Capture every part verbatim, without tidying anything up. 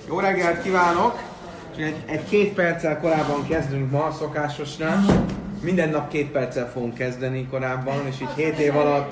Jó reggelt kívánok! Egy, egy két perccel korábban kezdünk ma, szokásosnál. Minden nap két perccel fogunk kezdeni korábban, és így hét év alatt,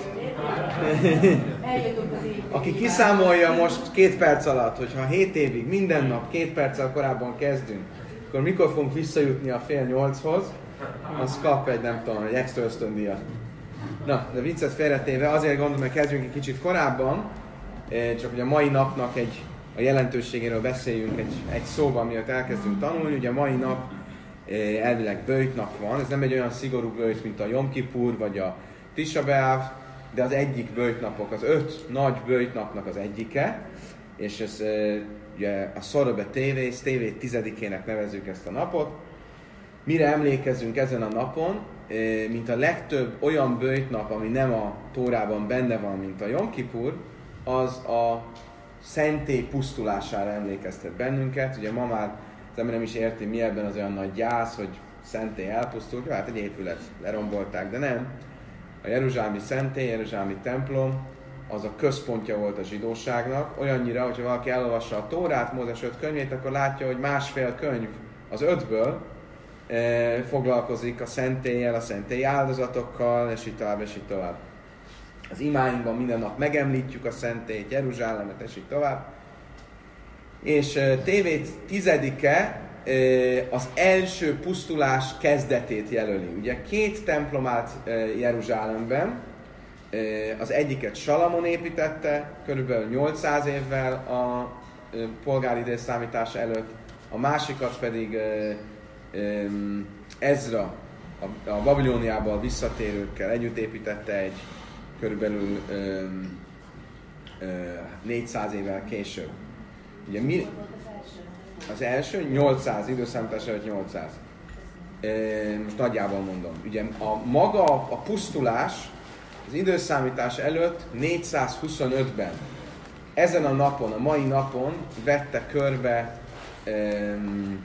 aki kiszámolja most két perc alatt, hogyha hét évig minden nap két perccel korábban kezdünk, akkor mikor fogunk visszajutni a fél nyolchoz, az kap egy, nem tudom, egy extra ösztöndíjat. Na, de viccet félretéve, azért gondolom, hogy kezdjünk egy kicsit korábban, csak hogy a mai napnak egy, a jelentőségéről beszéljünk egy, egy szóban, miatt elkezdünk tanulni. Ugye a mai nap elvileg böjtnap van, ez nem egy olyan szigorú böjt, mint a Jom Kipur vagy a Tisha B'Av, de az egyik böjtnapok, az öt nagy böjtnapnak az egyike, és ez ugye a Szorobe Tévész, Tévé tizedikének nevezzük ezt a napot. Mire emlékezünk ezen a napon, mint a legtöbb olyan böjtnap, ami nem a Tórában benne van, mint a Jom Kipur, az a szentély pusztulására emlékeztet bennünket. Ugye ma már az ember nem is érti, mi ebben az olyan nagy gyász, hogy szentély elpusztult. Hát egy épület lerombolták, de nem. A jeruzsálemi szentély, jeruzsálemi templom, az a központja volt a zsidóságnak. Olyannyira, hogyha valaki elolvassa a Tórát, Mózes öt könyvét, akkor látja, hogy másfél könyv az ötből e, foglalkozik a szentéllyel, a szentély áldozatokkal, és így tovább, és így tovább. Az imáinkban minden nap megemlítjük a szentélyt, Jeruzsálemet, és így tovább. És uh, Tévé tizedike uh, az első pusztulás kezdetét jelöli. Ugye két templom állt uh, Jeruzsálemben, uh, az egyiket Salamon építette, körülbelül nyolcszáz évvel a uh, polgári időszámítása előtt, a másikat pedig uh, um, Ezra, a, a Babilóniából visszatérőkkel együtt építette egy körülbelül um, uh, négyszáz évvel később. Ugye mi? Az első nyolcszáz, időszámítás előtt nyolcszáz. E, most nagyjából mondom. Ugye a maga a pusztulás az időszámítás előtt négyszázhuszonötben. Ezen a napon, a mai napon vette körbe um,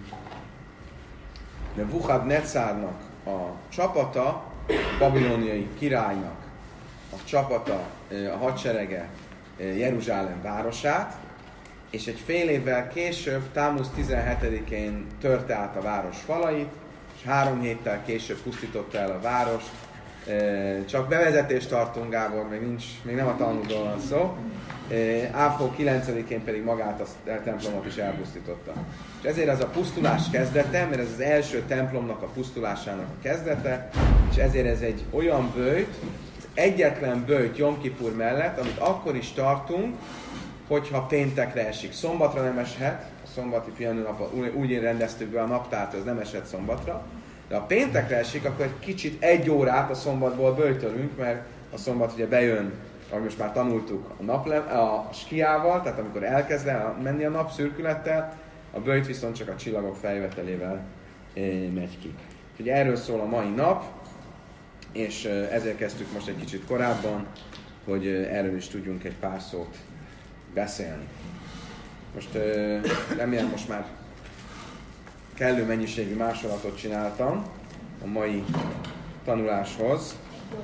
Nebuchadnezzarnak a csapata, a babiloniai királynak a csapata, a hadserege Jeruzsálem városát, és egy fél évvel később, Támuz tizenhetedikén törte át a város falait, és három héttel később pusztította el a várost. Csak bevezetést tartunk, Gábor, még, nincs, még nem a Talmudról van szó. Áfó kilencedikén pedig magát a templomot is elpusztította. És ezért ez a pusztulás kezdete, mert ez az első templomnak a pusztulásának a kezdete, és ezért ez egy olyan böjt, az egyetlen böjt Jom Kipur mellett, amit akkor is tartunk, hogyha péntekre esik. Szombatra nem eshet, a szombati pihenőnap, úgy rendeztük be a naptárt, ez nem esett szombatra, de ha péntekre esik, akkor egy kicsit egy órát a szombatból böjtölünk, mert a szombat ugye bejön, ahogy most már tanultuk, a, naple, a skiával, tehát amikor elkezd el menni a nap szürkülettel, a böjt viszont csak a csillagok feljövetelével megy ki. Ugye erről szól a mai nap, és ezért kezdtük most egy kicsit korábban, hogy erről is tudjunk egy pár szót beszélni. Most remélem most már kellő mennyiségű másolatot csináltam a mai tanuláshoz.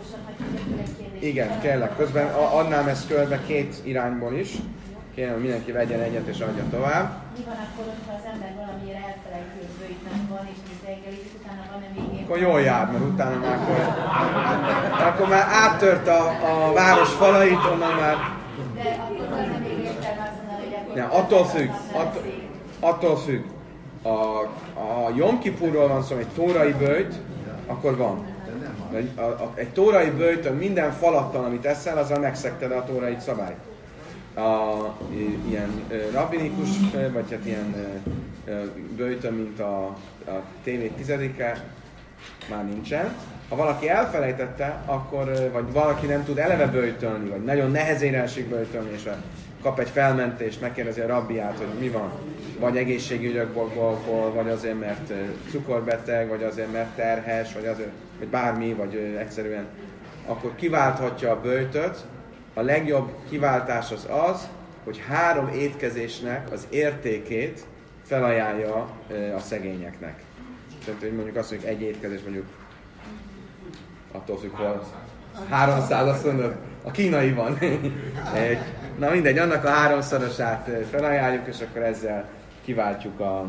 Igen, kérlek. Közben adnám ezt körbe két irányból is. Kérem, hogy mindenki vegyen egyet és adja tovább. Mi van akkor, ha az ember valamiért elfelejti, hogy bőjtnek van, és tíz reggelizik, utána van nem végén? Akkor jól jár, mert utána már akkor, akkor már áttört a, a város falait, onnan már... De akkor nem még értem azt mondani, hogy akkor... Nem, attól függ, attól, attól függ. A, a Jom Kipurról van szó, egy tórai böjt, akkor van. A, a, egy tórai böjtön minden falattal, amit eszel, azzal megszegted a tórai szabályt. A, ilyen rabbinikus, vagy hát ilyen böjtön, mint a, a Tévé tizedike, már nincsen. Ha valaki elfelejtette, akkor, vagy valaki nem tud eleve böjtölni, vagy nagyon nehezére esik böjtölni, és kap egy felmentést, megkérdezi a rabbiát, hogy mi van, vagy egészségügyi okokból, vagy azért, mert cukorbeteg, vagy azért, mert terhes, vagy azért, vagy bármi, vagy egyszerűen, akkor kiválthatja a böjtöt. A legjobb kiváltás az az, hogy három étkezésnek az értékét felajánlja a szegényeknek. Tehát, hogy mondjuk azt mondjuk egy étkezés, mondjuk attól függ, hol háromszáz, azt mondod, a kínai van. Na mindegy, annak a háromszorosát felajánljuk, és akkor ezzel kiváltjuk a,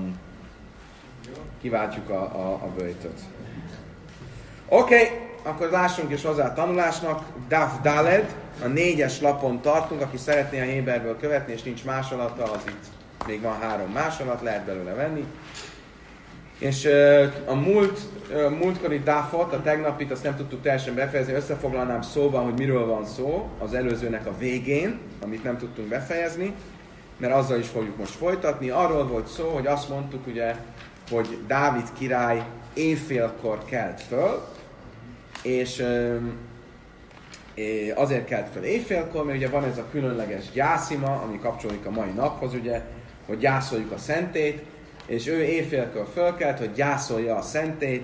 kiváltjuk a, a, a böjtöt. Oké, okay, akkor lássunk is hozzá a tanulásnak. Daf Daled, a négyes lapon tartunk, aki szeretné a Héberből követni, és nincs másolata, az itt még van három másolat, lehet belőle venni. És uh, a múlt, uh, múltkori Dafot, a tegnapit, azt nem tudtuk teljesen befejezni, összefoglalnám szóban, hogy miről van szó az előzőnek a végén, amit nem tudtunk befejezni, mert azzal is fogjuk most folytatni. Arról volt szó, hogy azt mondtuk ugye, hogy Dávid király éjfélkor kelt föl, és um, azért kelt föl éjfélkor, mert ugye van ez a különleges gyászima, ami kapcsolódik a mai naphoz, ugye, hogy gyászoljuk a szentét, és ő éjfélkor fölkelt, hogy gyászolja a szentét,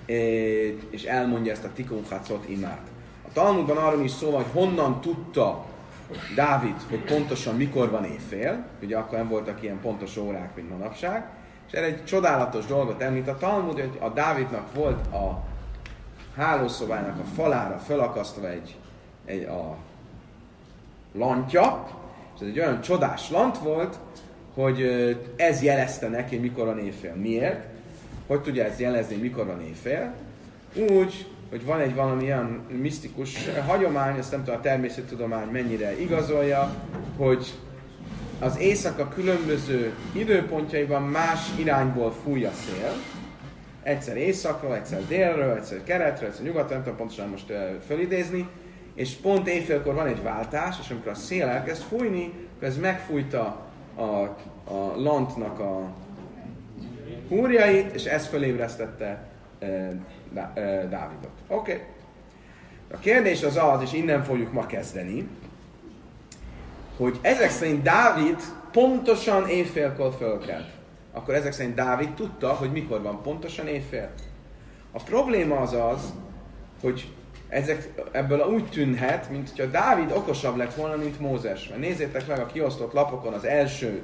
és elmondja ezt a Tikun Hacot imát. A Talmudban arról is szó van, hogy honnan tudta Dávid, hogy pontosan mikor van éjfél, ugye akkor nem voltak ilyen pontos órák, mint manapság, és erre egy csodálatos dolgot említ a Talmud, hogy a Dávidnak volt a hálószobának a falára fölakasztva egy, egy a lantja, és ez egy olyan csodás lant volt, hogy ez jelezte neki, hogy mikor van éjfél. Miért? Hogy tudja ez jelezni, hogy mikor van éjfél? Úgy, hogy van egy valami olyan misztikus hagyomány, ezt nem tudom, a természettudomány mennyire igazolja, hogy az éjszaka különböző időpontjaiban más irányból fúj a szél. Egyszer északról, egyszer délről, egyszer keletről, egyszer nyugatról, nem tudom pontosan most uh, fölidézni, és pont éjfélkor van egy váltás, és amikor a szél elkezd fújni, akkor ez megfújta a, a lantnak a húrjait, és ez fölébresztette uh, Dá, uh, Dávidot. Oké. Okay. A kérdés az az, és innen fogjuk ma kezdeni, hogy ezek szerint Dávid pontosan éjfélkor fölkelt. Akkor ezek szerint Dávid tudta, hogy mikor van pontosan éjfél. A probléma az az, hogy ezek, ebből úgy tűnhet, mint hogyha Dávid okosabb lett volna, mint Mózes. Mert nézzétek meg a kiosztott lapokon az első,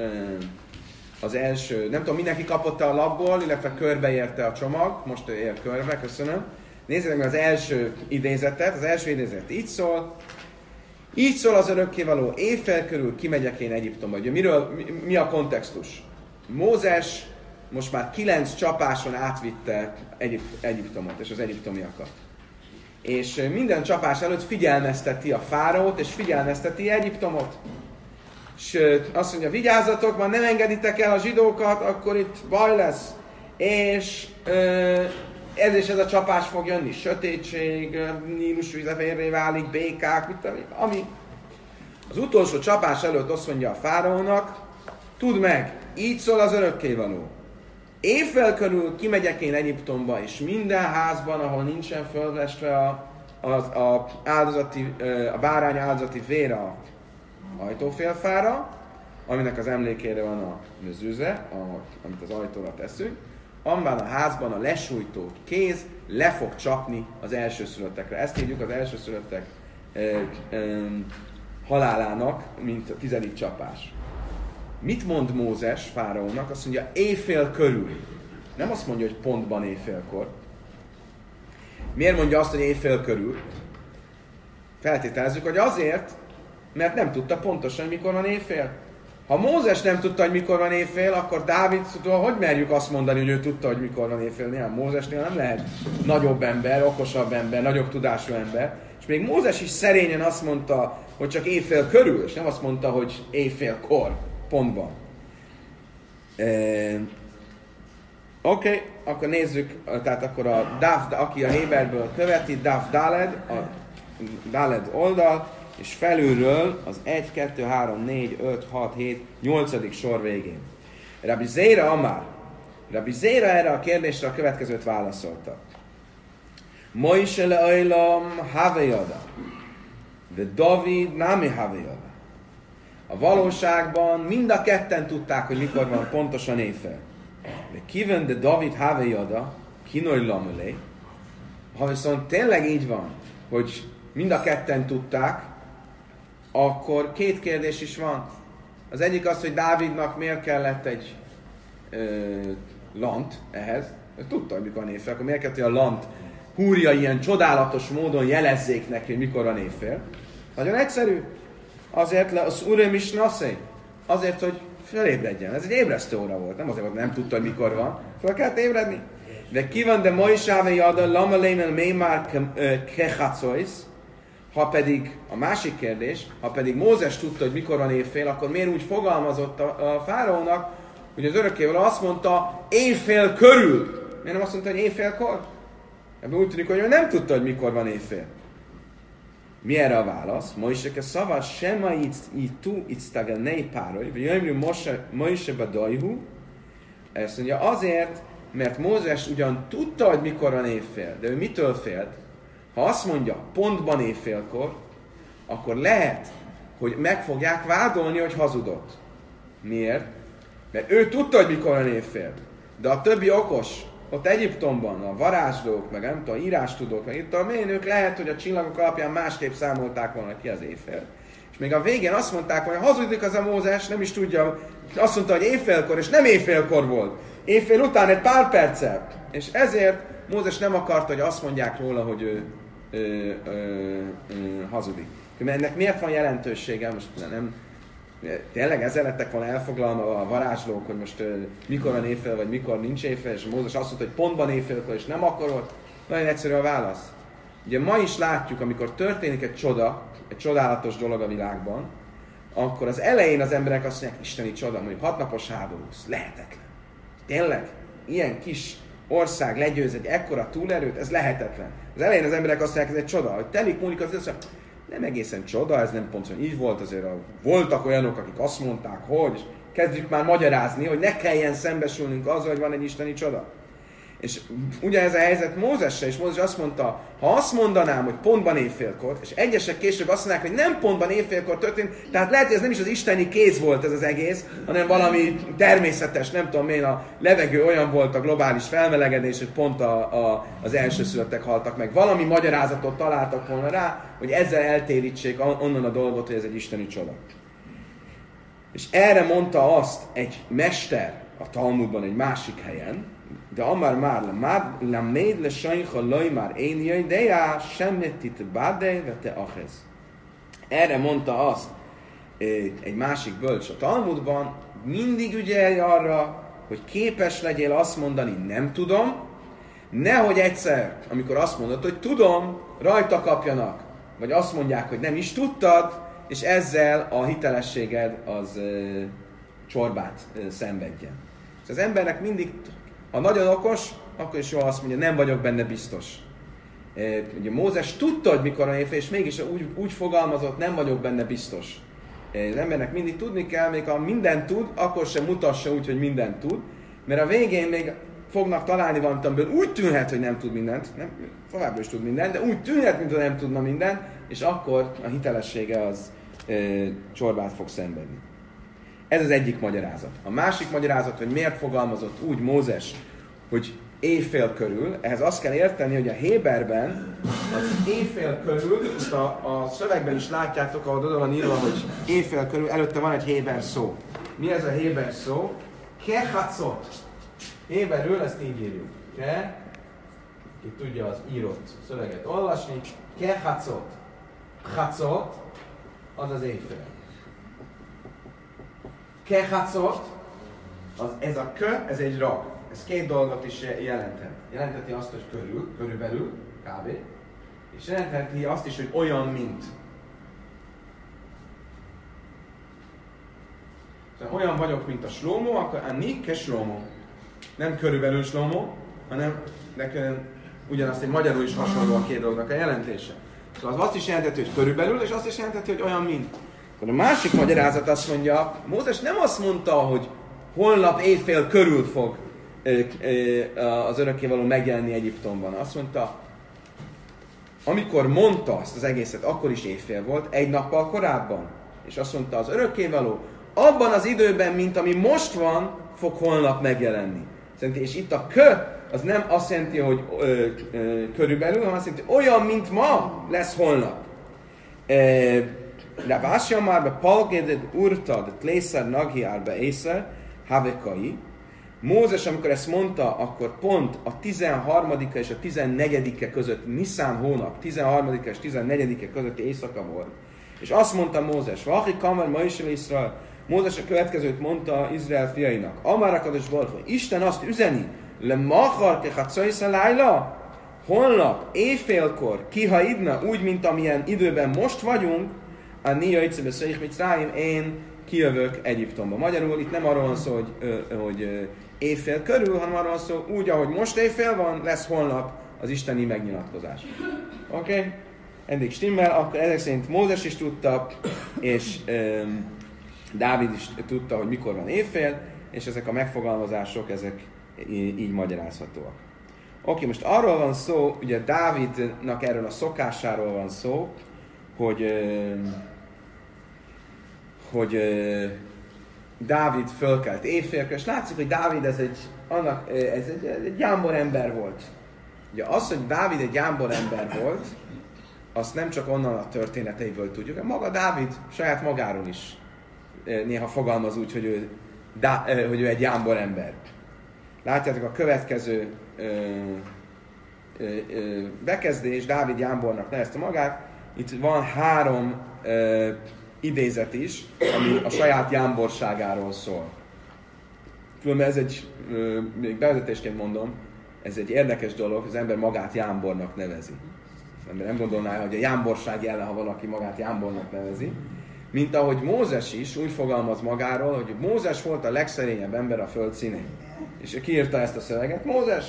az első, nem tudom, mindenki kapott a lapból, illetve körbeérte a csomag, most ér körbe, köszönöm. Nézzétek meg az első idézetet, az első idézet így szól. Így szól az örökkévaló, éjfél körül kimegyek én Egyiptomba. Ugye miről, mi, mi a kontextus? Mózes most már kilenc csapáson átvitte Egyip- Egyiptomot és az egyiptomiakat. És minden csapás előtt figyelmezteti a fáraót, és figyelmezteti Egyiptomot. És azt mondja, vigyázzatok, már nem engeditek el a zsidókat, akkor itt baj lesz. És ez és ez a csapás fog jönni. Sötétség, Nílus vizevérré válik, békák, mit tudom, ami. Az utolsó csapás előtt azt mondja a fáraónak, tudd meg, így szól az örökkévaló. Éjfél körül kimegyek én Egyiptomba, és minden házban, ahol nincsen fölvestve a, a, a, áldozati, a bárány áldozati vér a ajtófélfára, aminek az emlékére van a mezőze, a, amit az ajtóra teszünk, amban a házban a lesújtó kéz le fog csapni az elsőszülöttekre. Ezt hívjuk az elsőszülöttek e, e, halálának, mint a tizedik csapás. Mit mond Mózes fáraónak? Azt mondja, éjfél körül. Nem azt mondja, hogy pontban éjfélkor. Miért mondja azt, hogy éjfél körül? Feltételezzük, hogy azért, mert nem tudta pontosan, mikor van éjfél. Ha Mózes nem tudta, hogy mikor van éjfél, akkor Dávidtól hogy merjük azt mondani, hogy ő tudta, hogy mikor van éjfél? Néha Mózesnél nem lehet nagyobb ember, okosabb ember, nagyobb tudású ember. És még Mózes is szerényen azt mondta, hogy csak éjfél körül, és nem azt mondta, hogy éjfélkor. Pontban. E, Oké, okay, akkor nézzük, tehát akkor a Daf, aki a Héberből követi, Daf Daled, a Daled oldal, és felülről az egy, kettő, három, négy, öt, hat, hét, nyolcadik sor végén. Rabbi Zéra Amár. Rabbi Zéra erre a kérdésre a következőt válaszolta. Mojse le ajlam havejada, de David nami havejada. A valóságban mind a ketten tudták, hogy mikor van pontosan éjfél. De kiven de David havejada, kinoj lamölé. Ha viszont tényleg így van, hogy mind a ketten tudták, akkor két kérdés is van. Az egyik az, hogy Dávidnak miért kellett egy ö, lant ehhez. Ő tudta, hogy mikor van éjfél, akkor miért kellett, hogy a lant húrja ilyen csodálatos módon jelezzék neki, hogy mikor van éjfél. Nagyon egyszerű. Azért le az Urim is naszé. Azért, hogy felébredjen. Ez egy ébresztő óra volt, nem azért volt, nem tudta, hogy mikor van. Fel kellett ébredni. De ki van, de ma is ávei adal, lama lémel mély már kechacoisz. Ha pedig, a másik kérdés, ha pedig Mózes tudta, hogy mikor van évfél, akkor miért úgy fogalmazott a, a fáraónak, hogy az örökkévaló azt mondta, évfél körül. Miért nem azt mondta, hogy évfélkor? Ebben úgy tűnik, hogy ő nem tudta, hogy mikor van évfél. Mi erre a válasz? Moiseke szava sema itu itztagel nei pároj, vagy jöjjmű Moise badajhu. Ezt mondja, azért, mert Mózes ugyan tudta, hogy mikor van évfél, de ő mitől félt? Ha azt mondja, pontban évfélkor, akkor lehet, hogy meg fogják vádolni, hogy hazudott. Miért? Mert ő tudta, hogy mikor van évfél. De a többi okos, ott Egyiptomban, a varázslók, meg nem tudom, a írástudók, meg itt a ők lehet, hogy a csillagok alapján másképp számolták volna ki az évfél. És még a végén azt mondták, hogy hazudik az a Mózes, nem is tudja, azt mondta, hogy évfélkor, és nem évfélkor volt. Évfél után egy pár perccel. És ezért Mózes nem akarta, hogy azt mondják róla, hogy ő Ö, ö, ö, hazudik. Ennek miért van jelentősége? Most nem, tényleg ezzel lettek volna elfoglalva a varázslók, hogy most ö, mikor van évfél, vagy mikor nincs évfél, és Mózes azt mondta, hogy pontban évfélkor, és nem akkor volt. Nagyon egyszerű a válasz. Ugye ma is látjuk, amikor történik egy csoda, egy csodálatos dolog a világban, akkor az elején az emberek azt mondják, isteni csoda, mondjuk hatnapos háború, lehetetlen. Tényleg, ilyen kis ország legyőz egy ekkora túlerőt, ez lehetetlen. Az elején az emberek azt mondják, ez egy csoda, hogy telik múlik az össze, nem egészen csoda, ez nem pontosan így volt, azért voltak olyanok, akik azt mondták, hogy, és kezdjük már magyarázni, hogy ne kelljen szembesülnünk azzal, hogy van egy isteni csoda. És ugyanez a helyzet Mózessel, és Mózes azt mondta, ha azt mondanám, hogy pontban évfélkor, és egyesek később azt mondják, hogy nem pontban évfélkor történt, tehát lehet, hogy ez nem is az isteni kéz volt ez az egész, hanem valami természetes, nem tudom én, a levegő olyan volt, a globális felmelegedés, hogy pont a, a, az elsőszülöttek haltak meg. Valami magyarázatot találtak volna rá, hogy ezzel eltérítsék onnan a dolgot, hogy ez egy isteni csoda. És erre mondta azt egy mester a Talmudban egy másik helyen, de amár már leméd le sajnha laj már én jöjj, de já semmit itt bádej, ve te ahez. Erre mondta azt egy másik bölcs a Talmudban, mindig ügyelj arra, hogy képes legyél azt mondani, nem tudom, nehogy egyszer, amikor azt mondod, hogy tudom, rajta kapjanak, vagy azt mondják, hogy nem is tudtad, és ezzel a hitelességed az ö, csorbát ö, szenvedjen. És az embernek mindig, ha nagyon okos, akkor is jól azt mondja, nem vagyok benne biztos. E, ugye Mózes tudta, hogy mikor a évfél, és mégis úgy, úgy fogalmazott, nem vagyok benne biztos. E, az embernek mindig tudni kell, még ha mindent tud, akkor sem mutassa úgy, hogy mindent tud, mert a végén még fognak találni valamit, amiből úgy tűnhet, hogy nem tud mindent, nem, továbbra is tud mindent, de úgy tűnhet, mintha nem tudna mindent, és akkor a hitelessége az e, csorbát fog szenvedni. Ez az egyik magyarázat. A másik magyarázat, hogy miért fogalmazott úgy Mózes, hogy éjfél körül, ehhez azt kell érteni, hogy a Héberben az éjfél körül, most a, a szövegben is látjátok, ahol oda van írva, hogy éjfél körül, előtte van egy héber szó. Mi ez a héber szó? Kehacot. Héberül ezt így írjuk. Ke, ki tudja az írott szöveget olvasni. Kehacot. Hacot, az az éjfél. Kehacot, az, ez a kö, ez egy rag. Ez két dolgot is jelenthet. Jelentheti azt, hogy körül, körülbelül, kb. És jelentheti azt is, hogy olyan, mint. Szóval olyan vagyok, mint a Slómó, akkor a Nikke Slómó. Nem körülbelül Slómó, hanem nekem ugyanazt, hogy magyarul is hasonló a két dolognak a jelentése. Szóval az azt is jelentheti, hogy körülbelül, és azt is jelentheti, hogy olyan, mint. Akkor a másik magyarázat azt mondja, Mózes nem azt mondta, hogy holnap évfél körül fog az örökkévaló megjelenni Egyiptomban. Azt mondta, amikor mondta azt az egészet, akkor is évfél volt, egy nappal korábban. És azt mondta, az örökkévaló abban az időben, mint ami most van, fog holnap megjelenni. Szerintem, és itt a kö, az nem azt jelenti, hogy ö, ö, körülbelül, hanem azt jelenti, hogy olyan, mint ma, lesz holnap. Rav Asya már be palgédet urtad, tlészer naghi árbe észer, havekai. Mózes, amikor ezt mondta, akkor pont a tizenharmadika és a tizennegyedike között, Niszán hónap, tizenharmadika és tizennegyedike közötti éjszaka volt. És azt mondta Mózes, Vachi kamer ma is Izrael, Mózes a következőt mondta Izrael fiainak. Amára Kadosh Baruch Hu, Isten azt üzeni, le machar kechatszajsz lájla, holnap éjfélkor kihaidna, úgy, mint amilyen időben most vagyunk, a nia icebe szöjjük Mitzráim, én kijövök Egyiptomba. Magyarul itt nem arról van szó, hogy, hogy éjfél körül, hanem arról van szó, úgy, ahogy most éjfél van, lesz holnap az isteni megnyilatkozás. Oké? Okay? Eddig stimmel, akkor ezek szerint Mózes is tudta, és um, Dávid is tudta, hogy mikor van éjfél, és ezek a megfogalmazások, ezek í- így magyarázhatóak. Oké, okay, most arról van szó, ugye Dávidnak erről a szokásáról van szó, hogy, um, hogy uh, Dávid fölkelt éjfélkor, és látszik, hogy Dávid ez egy, annak, ez egy, egy jámbor ember volt. Ugye az, hogy Dávid egy jámbor ember volt, azt nem csak onnan a történeteiből tudjuk, hanem maga Dávid saját magáról is néha fogalmaz úgy, hogy ő, Dá, hogy ő egy jámbor ember. Látjátok a következő ö, ö, ö, bekezdés, Dávid jámbornak nevezte magát. Itt van három ö, idézet is, ami a saját jámborságáról szól. Különben ez egy, ö, még bevezetésként mondom, ez egy érdekes dolog, az ember magát jámbornak nevezi. Az ember nem gondolná, hogy a jámborság jelen, ha valaki magát jámbornak nevezi. Mint ahogy Mózes is úgy fogalmaz magáról, hogy Mózes volt a legszerényebb ember a föld színén. És ki írta ezt a szöveget? Mózes!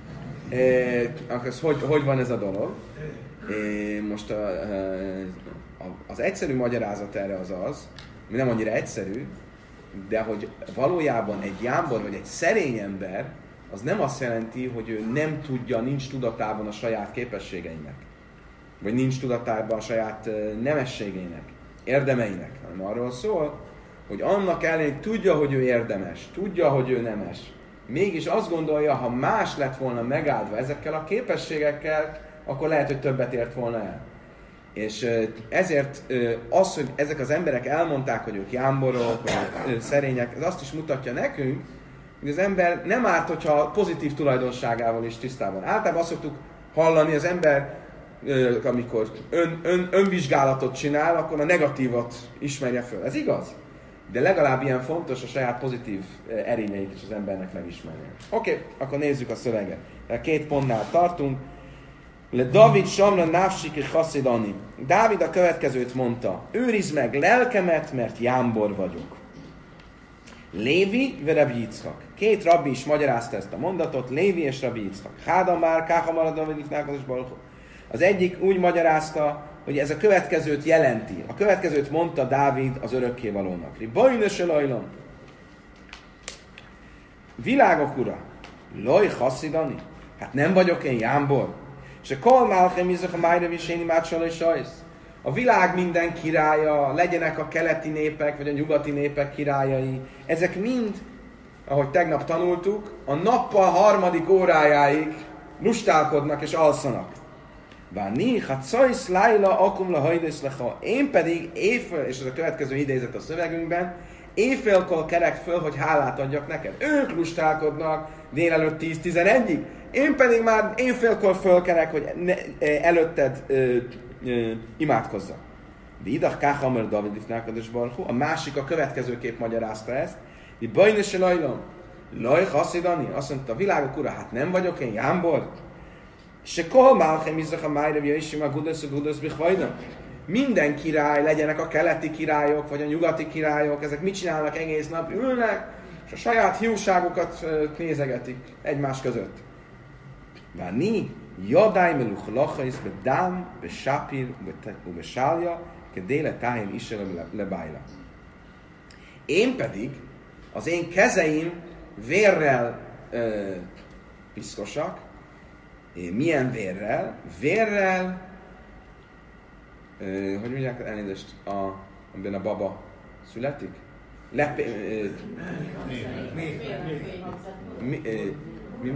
E, akkor hogy, hogy van ez a dolog? E, most a, a, az egyszerű magyarázat erre az az, ami nem annyira egyszerű, de hogy valójában egy jámbor vagy egy szerény ember, az nem azt jelenti, hogy ő nem tudja, nincs tudatában a saját képességeinek. Vagy nincs tudatában a saját nemességének, érdemeinek. Hanem arról szól, hogy annak ellenére tudja, hogy ő érdemes, tudja, hogy ő nemes. Mégis azt gondolja, ha más lett volna megáldva ezekkel a képességekkel, akkor lehet, hogy többet ért volna el. És ezért az, hogy ezek az emberek elmondták, hogy ők jámborok, vagy szerények, ez azt is mutatja nekünk, hogy az ember nem árt, hogyha pozitív tulajdonságával is tisztában. Általában azt szoktuk hallani, az ember, amikor ön, ön, önvizsgálatot csinál, akkor a negatívat ismerje föl. Ez igaz? De legalább ilyen fontos a saját pozitív erényeit is az embernek megismerni. Oké, okay, akkor nézzük a szöveget. Két pontnál tartunk. Le David Samra Návsiki Haszidani. Dávid a következőt mondta. Őrizd meg lelkemet, mert jámbor vagyok. Lévi ve Rabbi Yitzchak. Két rabbi is magyarázta ezt a mondatot, Lévi és Rabbi Yitzchak. Hádamár, Káhamar, David, Nákos, Baruch. Az egyik úgy magyarázta, hogy ez a következőt jelenti. A következőt mondta Dávid az örökkévalónak. Bajnes elajlom. Világok ura. Loj haszidani. Hát nem vagyok én jámbor. Se kol málchem izach a májra viséni mácsolaj sajsz. A világ minden királya, legyenek a keleti népek, vagy a nyugati népek királyai, ezek mind, ahogy tegnap tanultuk, a nappal harmadik órájáig lustálkodnak és alszanak. Váni, hát szajsz lájla, akumla hajdesz leha. Én pedig éjfél, és ez a következő idézet a szövegünkben, éjfélkor kerek föl, hogy hálát adjak neked. Ők lustálkodnak délelőtt tíz-tizenegyig, én pedig már éjfélkor fölkerek, hogy ne, előtted ö, ö, imádkozzak. Vidach káhamer David ifnákados barhu. A másik a következőképp magyarázta ezt. Di bajnese lajlom. Laj haszidani. Azt mondta, a világok ura, hát nem vagyok én jámbor. Se kol málchem izach a májra vjöjsim a gudasz a gudasz bichvajda. Minden király, legyenek a keleti királyok, vagy a nyugati királyok, ezek mit csinálnak egész nap? Ülnek, és a saját hiúságokat nézegetik egymás között. Váni, jadály meluch lachaisz, be dám, be sápír, be sálja, ke déle táhén is lebájla. Én pedig, az én kezeim vérrel ö, piszkosak. Milyen vérrel? Vérrel, ö, hogy mondják elnézést, a, amiben a baba születik? Lepé... Ö, mi, ö, mi,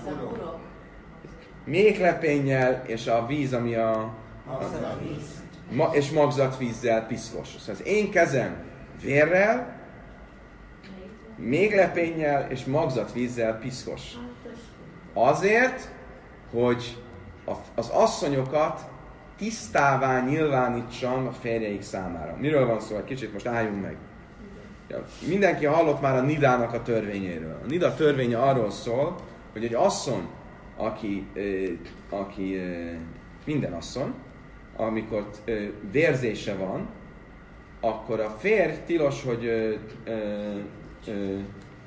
méhlepénnyel és a víz, ami a... Ma, és magzatvízzel piszkos. Szóval az én kezem vérrel, méhlepénnyel és magzatvízzel piszkos. Azért, hogy az asszonyokat tisztává nyilvánítsam a férjeik számára. Miről van szó? Egy kicsit most álljunk meg. Ja, mindenki hallott már a Nidának a törvényéről. A Nida törvénye arról szól, hogy egy asszony, aki, eh, aki eh, minden asszony, amikor eh, vérzése van, akkor a férj tilos, hogy eh, eh, eh,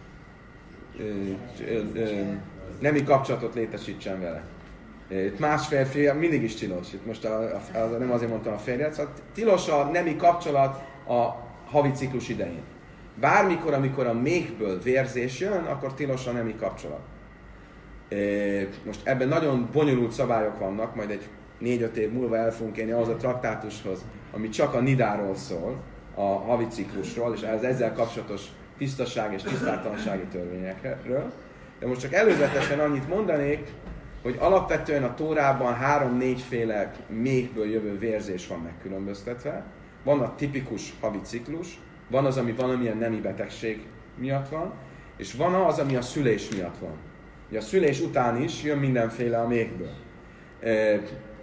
eh, eh, nemi kapcsolatot létesítsen vele. Itt más férfi mindig is tilos. Itt most a, a, a, nem azért mondtam a férjet, szóval tilos a nemi kapcsolat a havi ciklus idején. Bármikor, amikor a méhből vérzés jön, akkor tilos a nemi kapcsolat. Most ebben nagyon bonyolult szabályok vannak, majd egy négy-öt év múlva el fogunk érni ahhoz a traktátushoz, ami csak a nidáról szól, a havi ciklusról, és az ezzel kapcsolatos tisztaság és tisztátalansági törvényekről. De most csak előzetesen annyit mondanék, hogy alapvetően a Tórában három-négyféle méhből jövő vérzés van megkülönböztetve. Van a tipikus havi ciklus, van az, ami valamilyen nemi betegség miatt van, és van az, ami a szülés miatt van. Ugye a szülés után is jön mindenféle a méhből. E,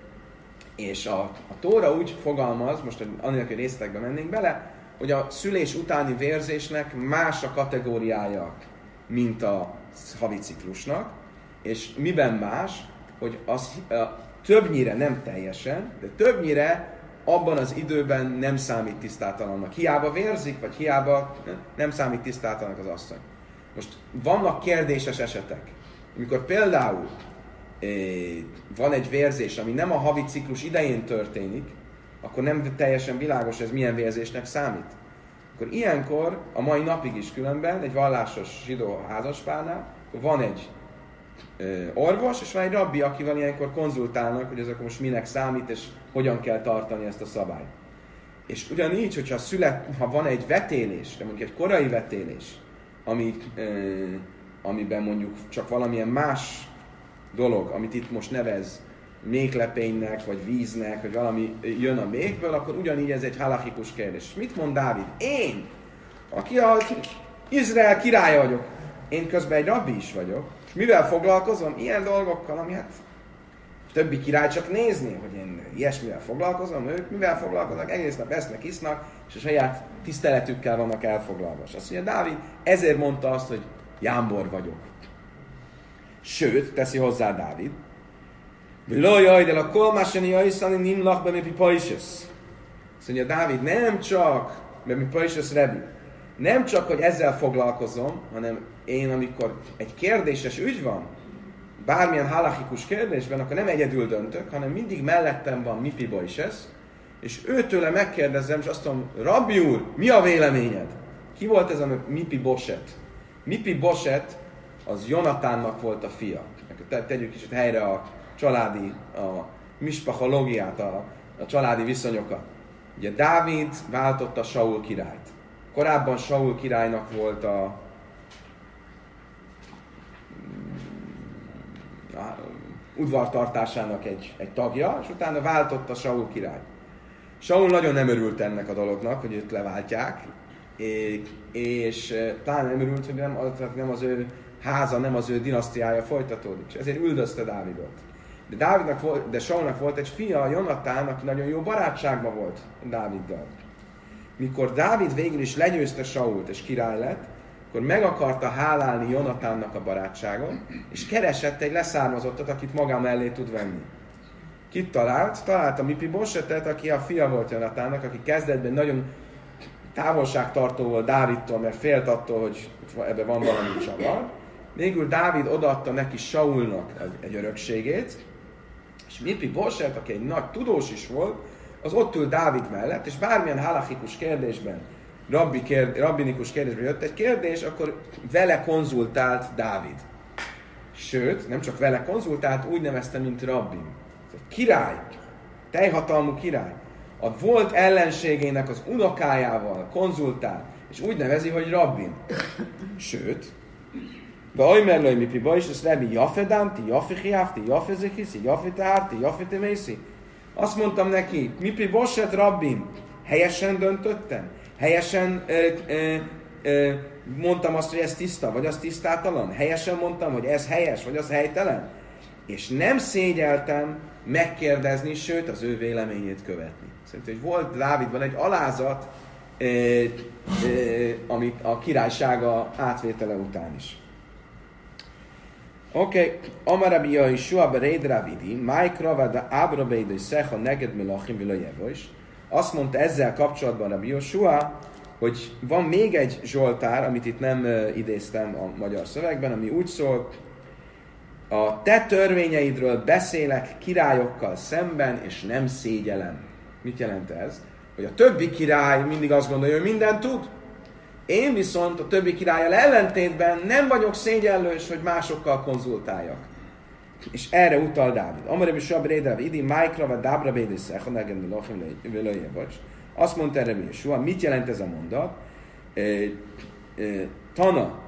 és a, a Tóra úgy fogalmaz, most anélkül, hogy részletekbe mennénk bele, hogy a szülés utáni vérzésnek más a kategóriája, mint a havi ciklusnak, és miben más, hogy az a, többnyire nem teljesen, de többnyire abban az időben nem számít tisztátalannak. Hiába vérzik, vagy hiába nem számít tisztátalannak az asszony. Most vannak kérdéses esetek, amikor például eh, van egy vérzés, ami nem a havi ciklus idején történik, akkor nem teljesen világos, ez milyen vérzésnek számít. Akkor ilyenkor, a mai napig is különben, egy vallásos zsidó házaspárnál, akkor van egy orvos, és van egy rabbi, akivel ilyenkor konzultálnak, hogy ez akkor most minek számít, és hogyan kell tartani ezt a szabályt. És ugyanígy, hogyha szület, ha van egy vetélés, de mondjuk egy korai vetélés, ami, eh, amiben mondjuk csak valamilyen más dolog, amit itt most nevez méhlepénynek, vagy víznek, vagy valami jön a méhből, akkor ugyanígy ez egy halachikus kérdés. Mit mond Dávid? Én, aki az Izrael királya vagyok, én közben egy rabbi is vagyok, és mivel foglalkozom? Ilyen dolgokkal, ami hát többi király csak nézni, hogy én ilyesmivel foglalkozom, ők mivel foglalkoznak, egész nap esznek, isznak, és a saját tiszteletükkel vannak elfoglalva. És azt mondja, Dávid ezért mondta azt, hogy jámbor vagyok. Sőt, teszi hozzá Dávid, Lajaj, de a kolmásani jajszani nimlach be mi pipaises. Azt mondja, Dávid, nem csak, be mi pipaises rebi, nem csak, hogy ezzel foglalkozom, hanem én, amikor egy kérdéses ügy van, bármilyen halachikus kérdésben, akkor nem egyedül döntök, hanem mindig mellettem van Mipi Boises, és őtőle megkérdezem, és azt mondom, Rabbi úr, mi a véleményed? Ki volt ez a Mipi Boset? Mipi Boset az Jonatánnak volt a fia. Tegyük kicsit helyre a családi, a mispachológiát, a, a családi viszonyokat. Ugye Dávid váltotta Saul királyt. Korábban Saul királynak volt a, a udvartartásának egy, egy tagja, és utána váltotta Saul királyt. Saul nagyon nem örült ennek a dolognak, hogy őt leváltják, és, és talán nem örült, hogy nem, nem az ő háza, nem az ő dinasztiája folytatódik, és ezért üldözte Dávidot. De, Dávidnak volt, de Saulnak volt egy fia, Jonatán, aki nagyon jó barátságban volt Dáviddal. Mikor Dávid végül is legyőzte Sault és király lett, akkor meg akarta hálálni Jonatánnak a barátságon, és keresett egy leszármazottat, akit maga mellé tud venni. Kit talált? Találta Mipi Bosetet, aki a fia volt Jonatánnak, aki kezdetben nagyon távolságtartó volt Dávidtól, mert félt attól, hogy ebben van valami csavar. Végül Dávid odaadta neki Saulnak egy örökségét, és Mipi Boset, aki egy nagy tudós is volt, az ott ül Dávid mellett, és bármilyen halachikus kérdésben, rabbi kérd, rabbinikus kérdésben jött egy kérdés, akkor vele konzultált Dávid. Sőt, nem csak vele konzultált, úgy nevezte, mint rabbin. Király, teljhatalmú király. A volt ellenségének az unokájával konzultál, és úgy nevezi, hogy rabbin. Sőt, be ajmerlői mipi bajs, ez rebi jafedám, ti jafichiáv, ti jafezekiszi, jafetár, ti jafetemészi. Azt mondtam neki, Mipi Boset rabbin, helyesen döntöttem? Helyesen ö, ö, ö, mondtam azt, hogy ez tiszta, vagy az tisztátalan? Helyesen mondtam, hogy ez helyes, vagy az helytelen? És nem szégyeltem megkérdezni, sőt az ő véleményét követni. Szerintem, hogy volt Dávidban egy alázat e, e, amit a királysága átvétele után is. Oké, okay. Amarabi Yeshua bereid Ravidi, Májkra vada Ábra beidő szecha neged melachim vilajevos. Azt mondta ezzel kapcsolatban Rabbi Yeshua, hogy van még egy zsoltár, amit itt nem uh, idéztem a magyar szövegben, ami úgy szól, a te törvényeidről beszélek királyokkal szemben, és nem szégyelem. Mit jelent ez? Hogy a többi király mindig azt gondolja, hogy mindent tud. Én viszont a többi királlyal ellentétben nem vagyok szégyellős, hogy másokkal konzultáljak. És erre utal Dávid. Amarabi Yeshua bereid Ravidi, Májkra vagy Dábra beidő szecha neged melachim vilajevos. Azt mondta Rabbi Yeshua, mit jelent ez a mondat? E, e, Tana,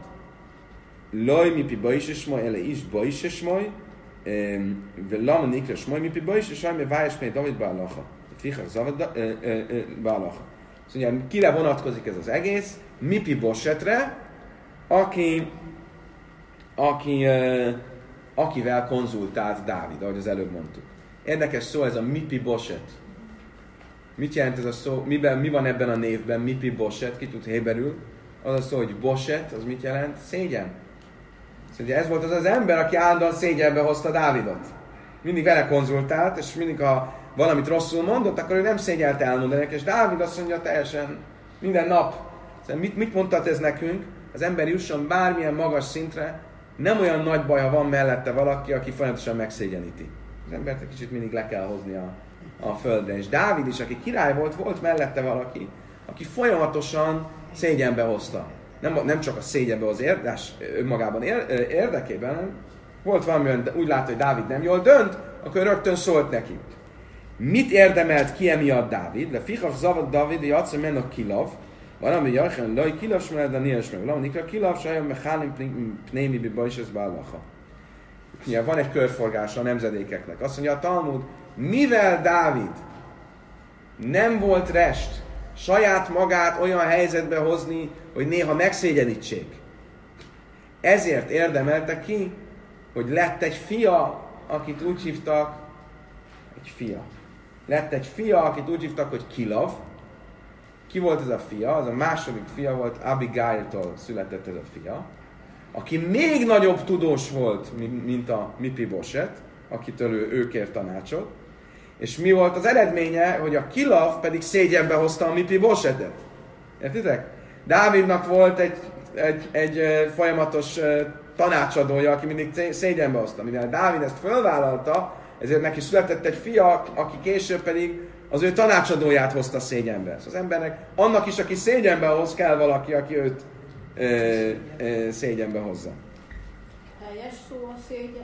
loj mipi bajs esmoly, ele is bajs esmoly, velama nikra esmoly mipi bajs esmoly, mert vájás még David bálacha. Fichak zavad bálacha. Szóval kire vonatkozik ez az egész? Mipi Bosetre, aki, aki, akivel konzultált Dávid, ahogy az előbb mondtuk. Érdekes szó ez a Mipi Boset. Mit jelent ez a szó? Miben, mi van ebben a névben? Mipi Boset, ki tud héberül? Az a szó, hogy Boset, az mit jelent? Szégyen. Szóval ez volt az az ember, aki állandóan szégyenbe hozta Dávidot. Mindig vele konzultált, és mindig ha valamit rosszul mondott, akkor ő nem szégyelte elmondani, és Dávid azt mondja teljesen minden nap. Szóval mit, mit mondtat ez nekünk? Az ember jusson bármilyen magas szintre, nem olyan nagy baj, ha van mellette valaki, aki folyamatosan megszégyeníti. Az embert egy kicsit mindig le kell hozni a, a földre. És Dávid is, aki király volt, volt mellette valaki, aki folyamatosan szégyenbe hozta. Nem, nem csak a szégyenbe az érdás önmagában érdekében, hanem volt valami, úgy látta, hogy Dávid nem jól dönt, akkor rögtön szólt neki. Mit érdemelt ki emiatt Dávid? Le fichach zavad Dávid, játsz, hogy mennek kilav. Valami jajchen, laj kilav, smerd, de nilyes meg. Valami nikra kilav, sajjam, mechalim, pnémi, bibajs, ez bálacha. Ja, van egy körforgása a nemzedékeknek. Azt mondja a Talmud, mivel Dávid nem volt rest saját magát olyan helyzetbe hozni, hogy néha megszégyenítsék. Ezért érdemelte ki, hogy lett egy fia, akit úgy hívtak, egy fia. Lett egy fia, akit úgy hívtak, hogy Kilav. Ki volt ez a fia? Az a második fia volt, Abigailtól született ez a fia, aki még nagyobb tudós volt, mint a Mipi Boset, akitől ő, ő kért tanácsot. És mi volt az eredménye, hogy a Kilav pedig szégyenbe hozta a Mipi Bosetet. Értitek? Dávidnak volt egy, egy, egy folyamatos tanácsadója, aki mindig szégyenbe hozta. Mivel Dávid ezt fölvállalta, ezért neki született egy fia, aki később pedig az ő tanácsadóját hozta szégyenbe. Szóval az embernek, annak is, aki szégyenbe hoz, kell valaki, aki őt ö, ö, szégyenbe hozza. Helyes szó a szégyen?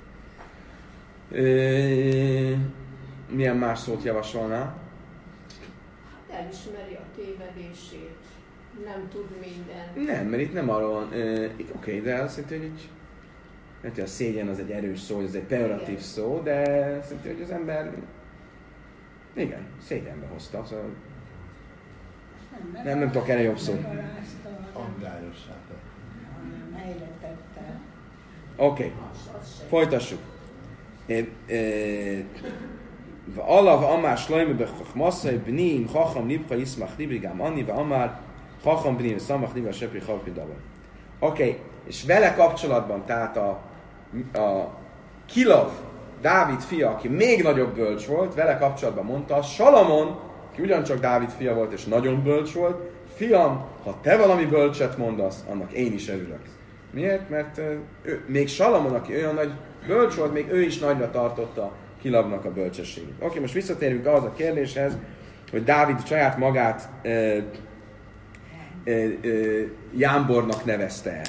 Ö, milyen más szót javasolnál? Elismeri a tévedését. Nem tud minden. Nem, mert itt nem arról van. Oké, okay, de azt jelenti, hogy így, mert a szégyen az egy erős szó, ez egy pejoratív szó, de azt jelenti, hogy az ember igen, szégyenbe hozta. Szóval nem, nem tudok erre jobb szót. Aggályossá tette. Oké, folytassuk. Alav amár slajme bechachmasszai bniim chacham libcha iszmach librigám anni, amár chacham bniim szamach libra sepri chalpi davar. Oké, és vele kapcsolatban, tehát a, a Kilav, Dávid fia, aki még nagyobb bölcs volt, vele kapcsolatban mondta, Salamon, aki ugyancsak Dávid fia volt és nagyon bölcs volt, fiam, ha te valami bölcset mondasz, annak én is örülök. Miért? Mert ő, még Salamon, aki olyan nagy bölcs volt, még ő is nagyra tartotta Kilavnak a bölcsességét. Oké, most visszatérünk ahhoz a kérdéshez, hogy Dávid saját magát e, e, e, jámbornak nevezte el.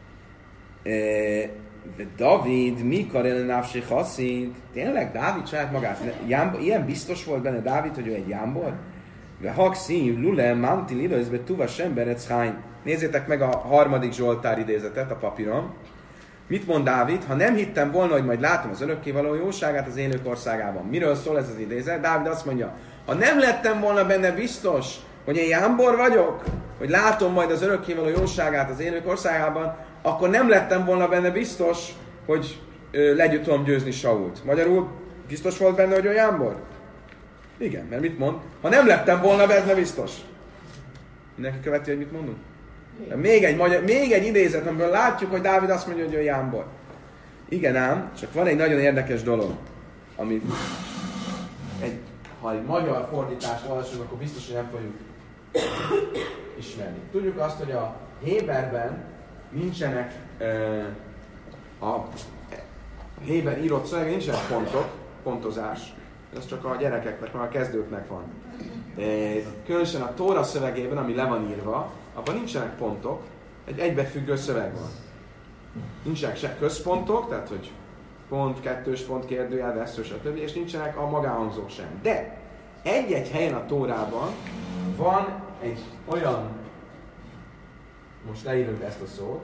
E, de David, mikor ellenávsé haszint? Tényleg Dávid saját magát, jámbor, ilyen biztos volt benne Dávid, hogy ő egy jámbor? De hakszív, lule, manti, lilőzbe, tuva, semberec, hány. Nézzétek meg a harmadik Zsoltár idézetet a papíron. Mit mond Dávid? Ha nem hittem volna, hogy majd látom az örökkévaló jóságát az élők országában. Miről szól ez az idézet? Dávid azt mondja, ha nem lettem volna benne biztos, hogy én jámbor vagyok, hogy látom majd az örökkévaló jóságát az élők országában, akkor nem lettem volna benne biztos, hogy ö, legyük tudom győzni Sault. Magyarul biztos volt benne, hogy ő jámbor? Igen, mert mit mond? Ha nem lettem volna benne biztos. Mindenki követi, hogy mit mondunk? De még egy, magyar, még egy idézet, amiből látjuk, hogy Dávid azt mondja, hogy ő jámbor. Igen ám, csak van egy nagyon érdekes dolog, amit egy, ha egy magyar fordítást olvasunk, akkor biztos, hogy nem fogjuk ismerni. Tudjuk azt, hogy a héberben nincsenek uh, a, a héber írott szövegben nincsenek pontok, pontozás. Ez csak a gyerekeknek, meg a kezdőknek van. Különösen a Tóra szövegében, ami le van írva, abban nincsenek pontok, egy egybefüggő szöveg van. Nincsenek se központok, tehát hogy pont, kettős pont, kérdőjel, vesző, stb. És nincsenek a magánhangzók sem. De egy-egy helyen a Tórában van egy olyan, most leírjuk ezt a szót,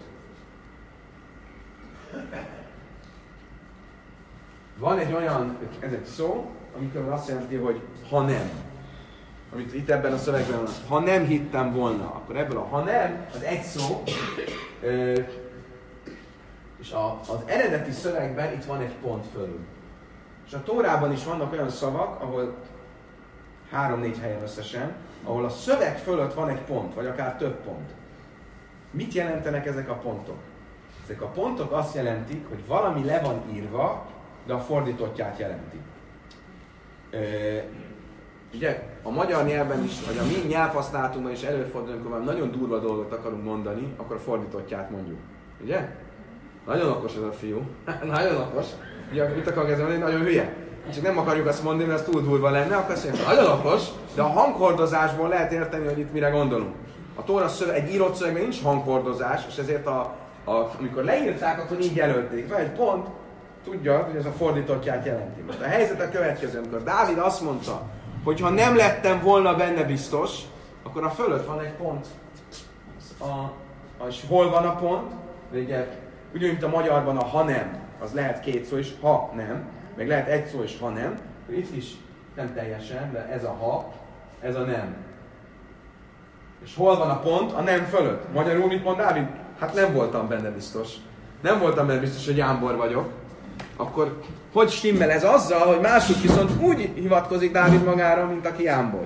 van egy olyan, ez egy szó, amikor azt jelenti, hogy ha nem. Amit itt ebben a szövegben van, ha nem hittem volna, akkor ebből a ha nem, az egy szó, ö, és a, az eredeti szövegben itt van egy pont fölül. És a Tórában is vannak olyan szavak, ahol három-négy helyen összesen, ahol a szöveg fölött van egy pont, vagy akár több pont. Mit jelentenek ezek a pontok? Ezek a pontok azt jelentik, hogy valami le van írva, de a fordítottját jelenti. Ö, ugye a magyar nyelven is, vagy a mi nyelvhasználatunkban is előfordul, amikor valami nagyon durva dolgot akarunk mondani, akkor a fordítottját mondjuk. Ugye? Nagyon okos ez a fiú. Nagyon okos. Ugye, mit akarok ezzel mondani? Nagyon hülye. Csak nem akarjuk azt mondani, mert az túl durva lenne, akkor azt mondjuk, nagyon okos, de a hanghordozásból lehet érteni, hogy itt mire gondolunk. A Tóra szöveg, egy írott szövegben nincs hanghordozás, és ezért a, a, amikor leírták, akkor így jelölték. Van egy pont, tudja, hogy ez a fordítottját jelenti. Most a helyzet a következő, amikor Dávid azt mondta, hogy ha nem lettem volna benne biztos, akkor a fölött van egy pont. A, a, és hol van a pont? Ugye, úgy, mint a magyarban a ha nem, az lehet két szó is, ha nem, meg lehet egy szó is, ha nem. Itt is nem teljesen, de ez a ha, ez a nem. És hol van a pont? A nem fölött. Magyarul mit mond Dávid? Hát nem voltam benne biztos. Nem voltam benne biztos, hogy jámbor vagyok. Akkor hogy stimmel ez azzal, hogy mások viszont úgy hivatkozik Dávid magára, mint aki jámbor?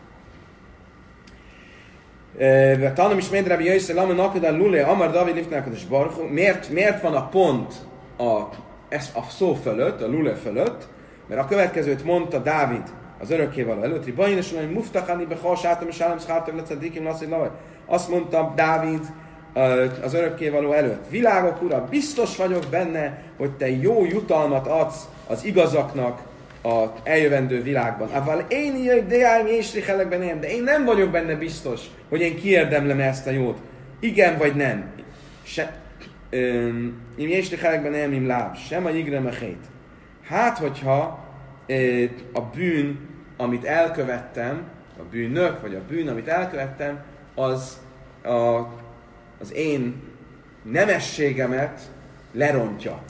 Tanom is Médrebi Jöjszer, Lama Nakudán Lulé, Amar David Lifnákodos Barchu. Miért, miért van a pont a, ez a szó fölött, a Lulé fölött? Mert a következőt mondta Dávid az örökkévaló előtt, hogy Bajnos, hogy Muftakani behasátom és állom szártam lecedikim lassi lavaj. Azt mondta Dávid az örökkévaló előtt. Világok ura, biztos vagyok benne, hogy te jó jutalmat adsz az igazaknak az eljövendő világban. Ával én jöjj, de és rihelekben de én nem vagyok benne biztos, hogy én kiérdemlem ezt a jót. Igen vagy nem. Im és rihelekben nem, im láb. Sem a jigre mechét. Hát, hogyha a bűn, amit elkövettem, a bűnök, vagy a bűn, amit elkövettem, az a az én nemességemet lerontja.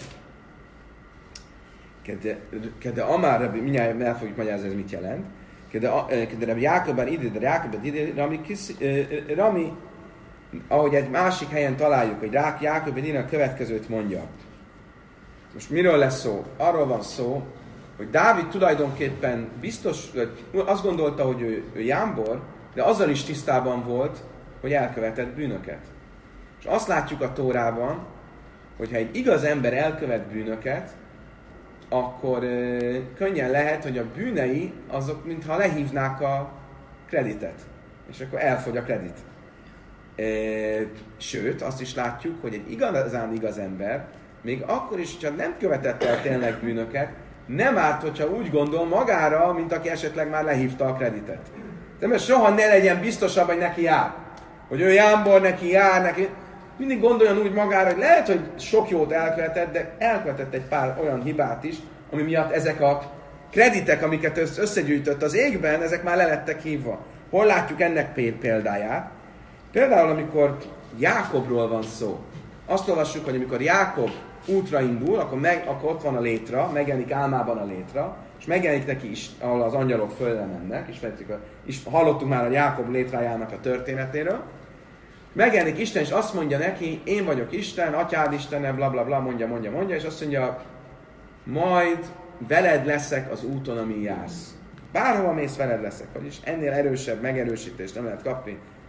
Kede Amár Rabbi, mindjárt el fogjuk magyarázni, ez mit jelent. Kede Rabbi Jákobban ide, de Jákobban ide, Rami, Rami, ahogy egy másik helyen találjuk, hogy Jákobban ide a következőt mondja. Most miről lesz szó? Arról van szó, hogy Dávid tulajdonképpen biztos, azt gondolta, hogy ő, ő jámbor, de azzal is tisztában volt, hogy elkövetett bűnöket. És azt látjuk a Tórában, hogy ha egy igaz ember elkövet bűnöket, akkor ö, könnyen lehet, hogy a bűnei azok mintha lehívnák a kreditet. És akkor elfogy a kredit. E, sőt, azt is látjuk, hogy egy igazán igaz ember, még akkor is, hogyha nem követett el tényleg bűnöket, nem árt, hogyha úgy gondol magára, mint aki esetleg már lehívta a kreditet. De mert soha ne legyen biztosabb, hogy neki jár. Hogy ő jámbor, neki jár, neki... Mindig gondoljon úgy magára, hogy lehet, hogy sok jót elkövetett, de elkövetett egy pár olyan hibát is, ami miatt ezek a kreditek, amiket összegyűjtött az égben, ezek már le lettek hívva. Hol látjuk ennek példáját? Például, amikor Jákobról van szó. Azt olvassuk, hogy amikor Jákob útra indul, akkor, meg, akkor ott van a létra, megjelenik álmában a létra, és megjelenik neki is, ahol az angyalok fölle mennek, és, és hallottunk már a Jákob létrájának a történetéről. Megjelenik Isten, és azt mondja neki, én vagyok Isten, atyád Istene, bla bla bla, mondja, mondja, mondja, és azt mondja, majd veled leszek az úton, ami jársz. Bárhova mész, veled leszek. Vagyis ennél erősebb megerősítést nem lehet kapni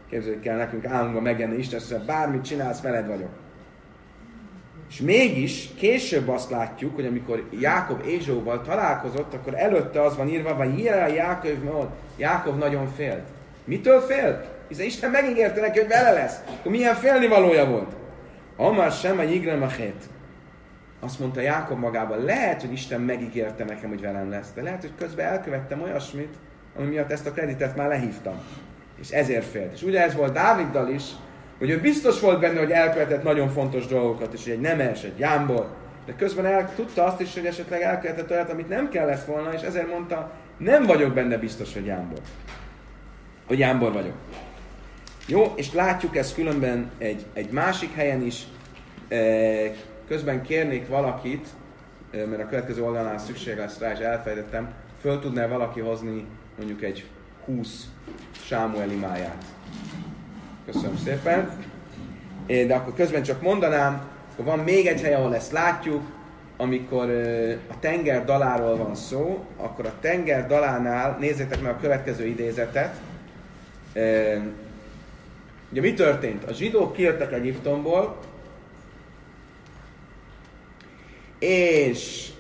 Képzeljük el, nekünk álmunkban megjelenni Isten, hogy bármit csinálsz, veled vagyok. És mégis később azt látjuk, hogy amikor Jákob Ézsóval találkozott, akkor előtte az van írva, vagy Jira Jákov, Jákov nagyon félt. Mitől félt? Hiszen Isten megígérte neki, hogy vele lesz. Akkor milyen félnivalója volt? Amár sem a Jigremachét. Azt mondta Jákob magában, lehet, hogy Isten megígérte nekem, hogy velem lesz, de lehet, hogy közben elkövettem olyasmit, ami miatt ezt a kreditet már lehívtam. És ezért félt. És ugye ez volt Dáviddal is, hogy ő biztos volt benne, hogy elkövetett nagyon fontos dolgokat, és hogy egy nemes, egy jámbor, de közben el, tudta azt is, hogy esetleg elkövetett olyat, amit nem kellett volna, és ezért mondta, nem vagyok benne biztos, hogy jámbor. Hogy jámbor vagyok. Jó, és látjuk ezt különben egy, egy másik helyen is. Közben kérnék valakit, mert a következő oldalnál szükség lesz rá, és elfejtettem, föl tudná valaki hozni mondjuk egy húsz Sámuel imáját. Köszönöm szépen. De akkor közben csak mondanám, hogy van még egy hely, ahol ezt látjuk, amikor a tenger daláról van szó, akkor a tenger dalánál nézzétek meg a következő idézetet. Ugye mi történt? A zsidók kijöttek Egyiptomból, és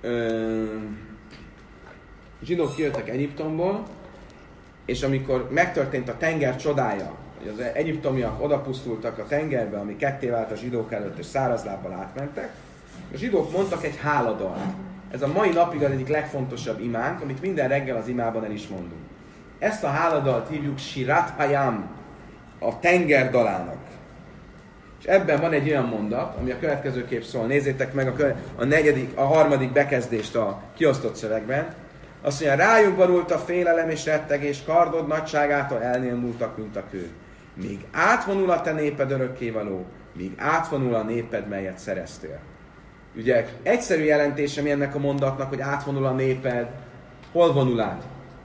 a zsidók kijöttek Egyiptomból, és amikor megtörtént a tenger csodája, hogy az egyiptomiak odapusztultak a tengerbe, ami ketté vált a zsidók előtt, és szárazlábbal átmentek, a zsidók mondtak egy háladalt. Ez a mai napig az egyik legfontosabb imánk, amit minden reggel az imában el is mondunk. Ezt a háladalt hívjuk Sirat Hayam, a tenger dalának. És ebben van egy olyan mondat, ami a következőképp szól. Nézzétek meg a, kö- a negyedik, a harmadik bekezdést a kiosztott szövegben. Azt mondja, rájuk borult a félelem és rettegés, kardod nagyságától elnémultak, mint a kő. Míg átvonul a te néped örökkévaló, míg átvonul a néped, melyet szereztél. Ugye egyszerű jelentése mi ennek a mondatnak, hogy átvonul a néped, hol vonul át?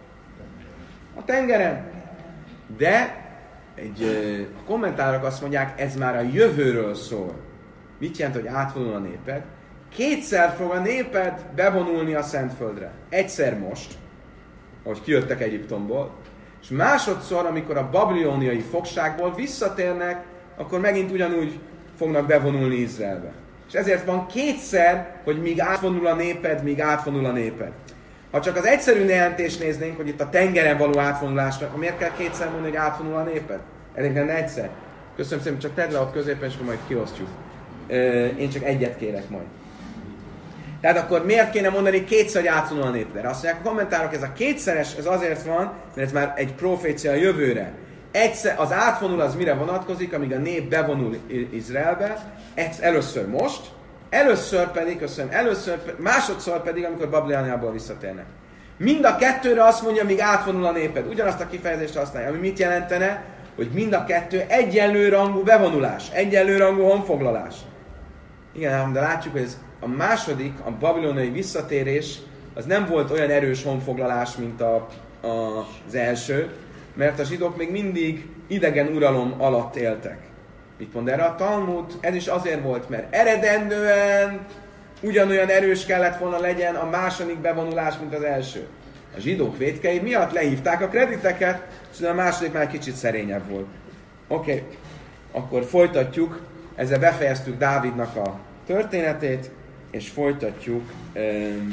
A tengeren. De egy a kommentárok azt mondják, ez már a jövőről szól. Mit jelent, hogy átvonul a néped? Kétszer fog a néped bevonulni a Szentföldre. Egyszer most, ahogy kijöttek Egyiptomból, és másodszor, amikor a babiloniai fogságból visszatérnek, akkor megint ugyanúgy fognak bevonulni Izraelbe. És ezért van kétszer, hogy míg átvonul a néped, míg átvonul a néped. Ha csak az egyszerű jelentést néznénk, hogy itt a tengeren való átvonulásnak, akkor miért kell kétszer mondani, hogy átvonul a néped? Elég lenne egyszer. Köszönöm szépen, csak tedd le ott középen, és akkor majd kiosztjuk. Én csak egyet kérek majd. Tehát akkor miért kéne mondani kétszer, hogy átvonul a néped? Azt mondják a kommentárok, ez a kétszeres, ez azért van, mert ez már egy profécia a jövőre. Egyszer, az átvonul az mire vonatkozik, amíg a nép bevonul Izraelbe, először most, először pedig, köszönöm, először, másodszor pedig, amikor Babiloniából visszatérnek. Mind a kettőre azt mondja, míg átvonul a néped. Ugyanazt a kifejezést használja, ami mit jelentene, hogy mind a kettő egyenlő rangú bevonulás, egyenlő rangú honfoglalás. Igen, de látjuk, hogy ez a második, a babiloniai visszatérés, az nem volt olyan erős honfoglalás, mint a, a, az első, mert a zsidók még mindig idegen uralom alatt éltek. Mit mond erre a Talmud? Ez is azért volt, mert eredendően ugyanolyan erős kellett volna legyen a második bevonulás, mint az első. A zsidók vétkei miatt lehívták a krediteket, és a második már kicsit szerényebb volt. Oké, okay. Akkor folytatjuk. Ezzel befejeztük Dávidnak a történetét, és folytatjuk um,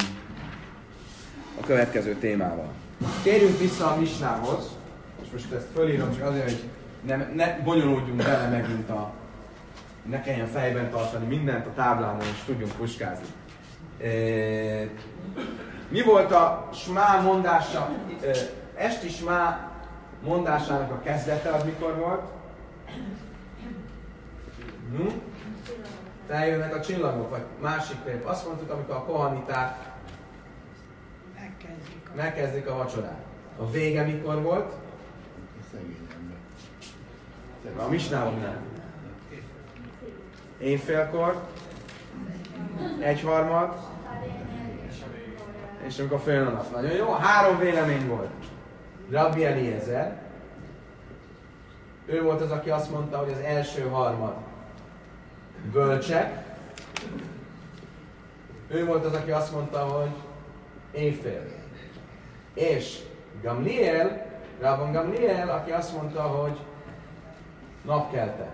a következő témával. Térjünk vissza a Misnához, és most ezt fölírom csak azért, hogy ne, ne bonyolódjunk bele megint a... ne kelljen fejben tartani mindent a táblán, és tudjunk puskázni. E, mi volt a smá mondása, e, esti smá mondásának a kezdete, az mikor volt? Hm? Feljönnek a csillagok, vagy másik példát. Azt mondtuk, amikor a kohaniták megkezdik a, megkezdik a vacsorát. A vége mikor volt? A misnában nem. Éjfélkor, egyharmad, és amikor följön a nap. Nagyon jó, három vélemény volt. Rabbi Eliezer, ő volt az, aki azt mondta, hogy az első harmad bölcsek. Ő volt az, aki azt mondta, hogy éjfél. És Gamliel, Rabban Gamliel, aki azt mondta, hogy napkelte.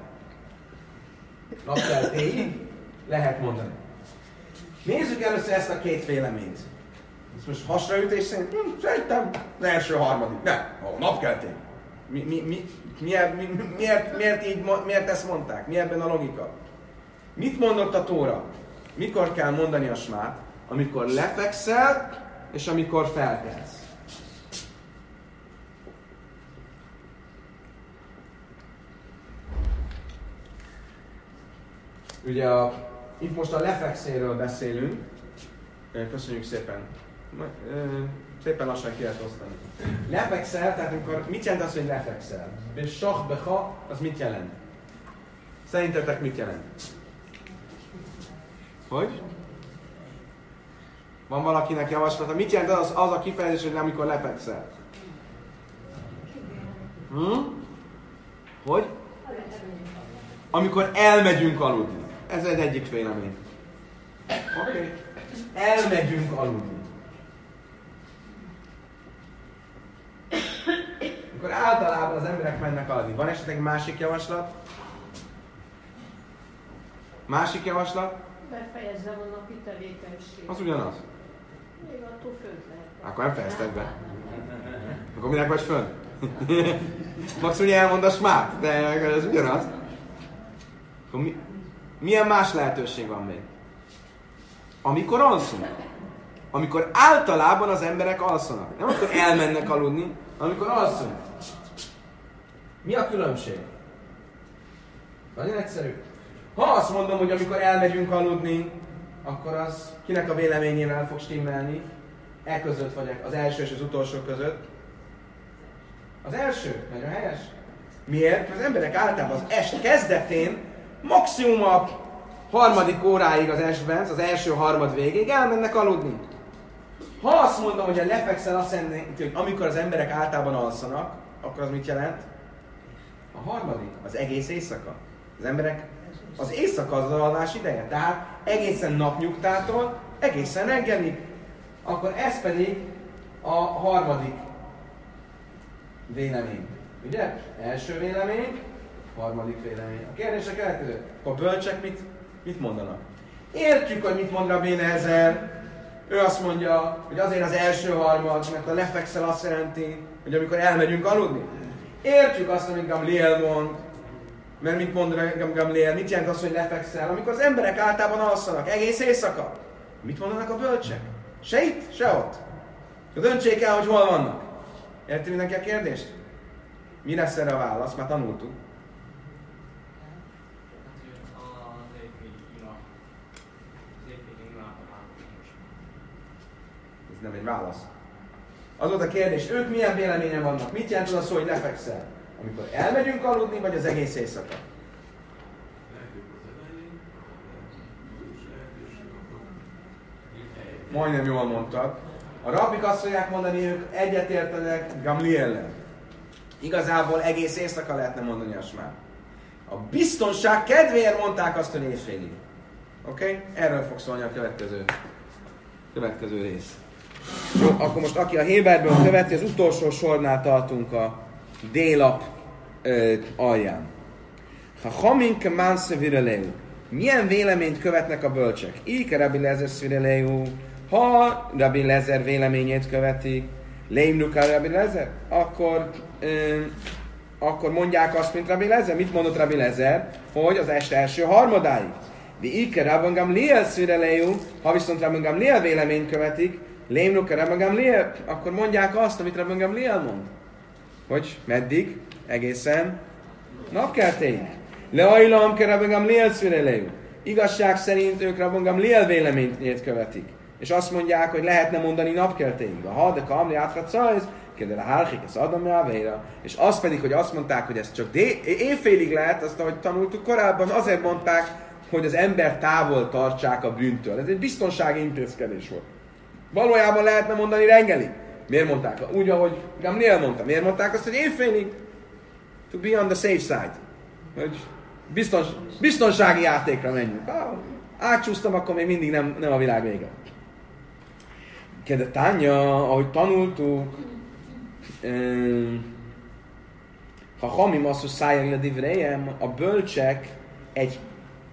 Napkeltéig lehet mondani. Nézzük először ezt a két véleményt. Ez most hasraütés szerint, hm, szerintem az első harmadik. Nem, a napkeltéig. Mi, mi, mi, miért, mi, miért, miért, így, miért ezt mondták? Mi ebben a logika? Mit mondott a Tóra? Mikor kell mondani a smát? Amikor lefekszel, és amikor felkelsz. Ugye a, itt most a lefekszéről beszélünk. Köszönjük szépen. Szépen lassan ki lehet osztani. Lefekszel, tehát amikor, mit jelent az, hogy lefekszel? És sach beha, az mit jelent? Szerintetek mit jelent? Hogy? Van valakinek javaslata? Mit jelent az, az a kifejezés, hogy amikor lefekszel? Hm? Hogy? Amikor elmegyünk aludni. Ez egy egyik vélemény. Oké. Okay. Elmegyünk aludni. Akkor általában az emberek mennek aludni. Van esetleg másik javaslat? Másik javaslat? Befejezzem a napi tevékenységet. Az ugyanaz. Még attól fönt lehet. Akkor nem fejezted be. Akkor minek vagy fönn? Max ugye elmond a smát, de ez ugyanaz. Akkor mi, milyen más lehetőség van még? Amikor alszunk. Amikor általában az emberek alszanak. Nem akkor elmennek aludni, amikor alszunk. Mi a különbség? Nagyon egyszerű. Ha azt mondom, hogy amikor elmegyünk aludni, akkor az kinek a véleményével fog stimmelni? E között vagyok, az első és az utolsó között. Az első, nagyon helyes. Miért? Mert az emberek általában az est kezdetén maximum a harmadik óráig az estben, az első harmad végéig elmennek aludni. Ha azt mondom, hogy a lefekszel azt jelenti, hogy amikor az emberek általában alszanak, akkor az mit jelent? A harmadik, az egész éjszaka. Az emberek, az éjszaka az az alvás ideje, tehát egészen napnyugtától, egészen reggelig. Akkor ez pedig a harmadik vélemény. Ugye? Első vélemény, harmadik vélemény. A kérdés a következő. A bölcsek mit, mit mondanak? Értjük, hogy mit mond Rabbi Eliezer. Ő azt mondja, hogy azért az első harmad, mert a lefekszel azt jelenti, hogy amikor elmegyünk aludni. Értjük azt, amit Gamliel mond, mert mit mond Gamliel, mit jelent az, hogy lefekszel, amikor az emberek általában alszanak, egész éjszaka. Mit mondanak a bölcsek? Se itt, se ott. Döntsék el, hogy hol vannak. Érti mindenki a kérdést? Mi lesz erre a válasz? Már tanultuk. Ez nem egy válasz. Az volt a kérdés, ők milyen véleményen vannak? Mit jelent az a szó, hogy lefekszel? Amikor elmegyünk aludni, vagy az egész éjszaka? Majdnem jól mondtad. A rabbik azt fogják mondani, ők egyetértenek Gamliellel. Igazából egész éjszaka lehetne mondani a smát. A biztonság kedvéért mondták azt, hogy éjfélig. Oké? Okay? Erről fog szólni a következő, következő rész. Jó, akkor most aki a Héberből követi, az utolsó sornál tartunk a délap ö, alján. Ha hamink mánsze vireleu. Milyen véleményt követnek a bölcsek? Ike Rabbi Eliezer szvireleu. Ha Rabbi Eliezer véleményét követik, leimnukál Rabbi Eliezer, akkor, ö, akkor mondják azt, mint Rabbi Eliezer. Mit mondott Rabbi Eliezer? Hogy az este első harmadáig. De Ike Rabbi Gamliel szvireleu. Ha viszont Rabbi Gamliel véleményt követik, leimnukál Rabbi Gamliel, akkor mondják azt, amit Rabbi Gamliel mond. Hogy meddig? Egészen napkeltéig. Leajlam ke Rabbi Gamliel szvireleu. Igazság szerint ők Rabbi Gamliel véleményét követik. És azt mondják, hogy lehetne mondani napkeltéig. Ha de kamli átratszajz, kedve a hárhik, ez adom jávéra. És az pedig, hogy azt mondták, hogy ez csak dé- éjfélig lehet, azt ahogy tanultuk korábban, azért mondták, hogy az ember távol tartsák a bűntől. Ez egy biztonsági intézkedés volt. Valójában lehetne mondani reggelig. Miért mondták? Úgy, ahogy Gamliel mondta. Miért mondták azt, hogy éjfélig? To be on the safe side. Hogy biztons, biztonsági játékra menjünk. Ha átcsúsztam, akkor még mindig nem, nem a világ vége. Kedve Tánya, ahogy tanultuk, Ha hamim asszú szájjel a divrejem, a bölcsek egy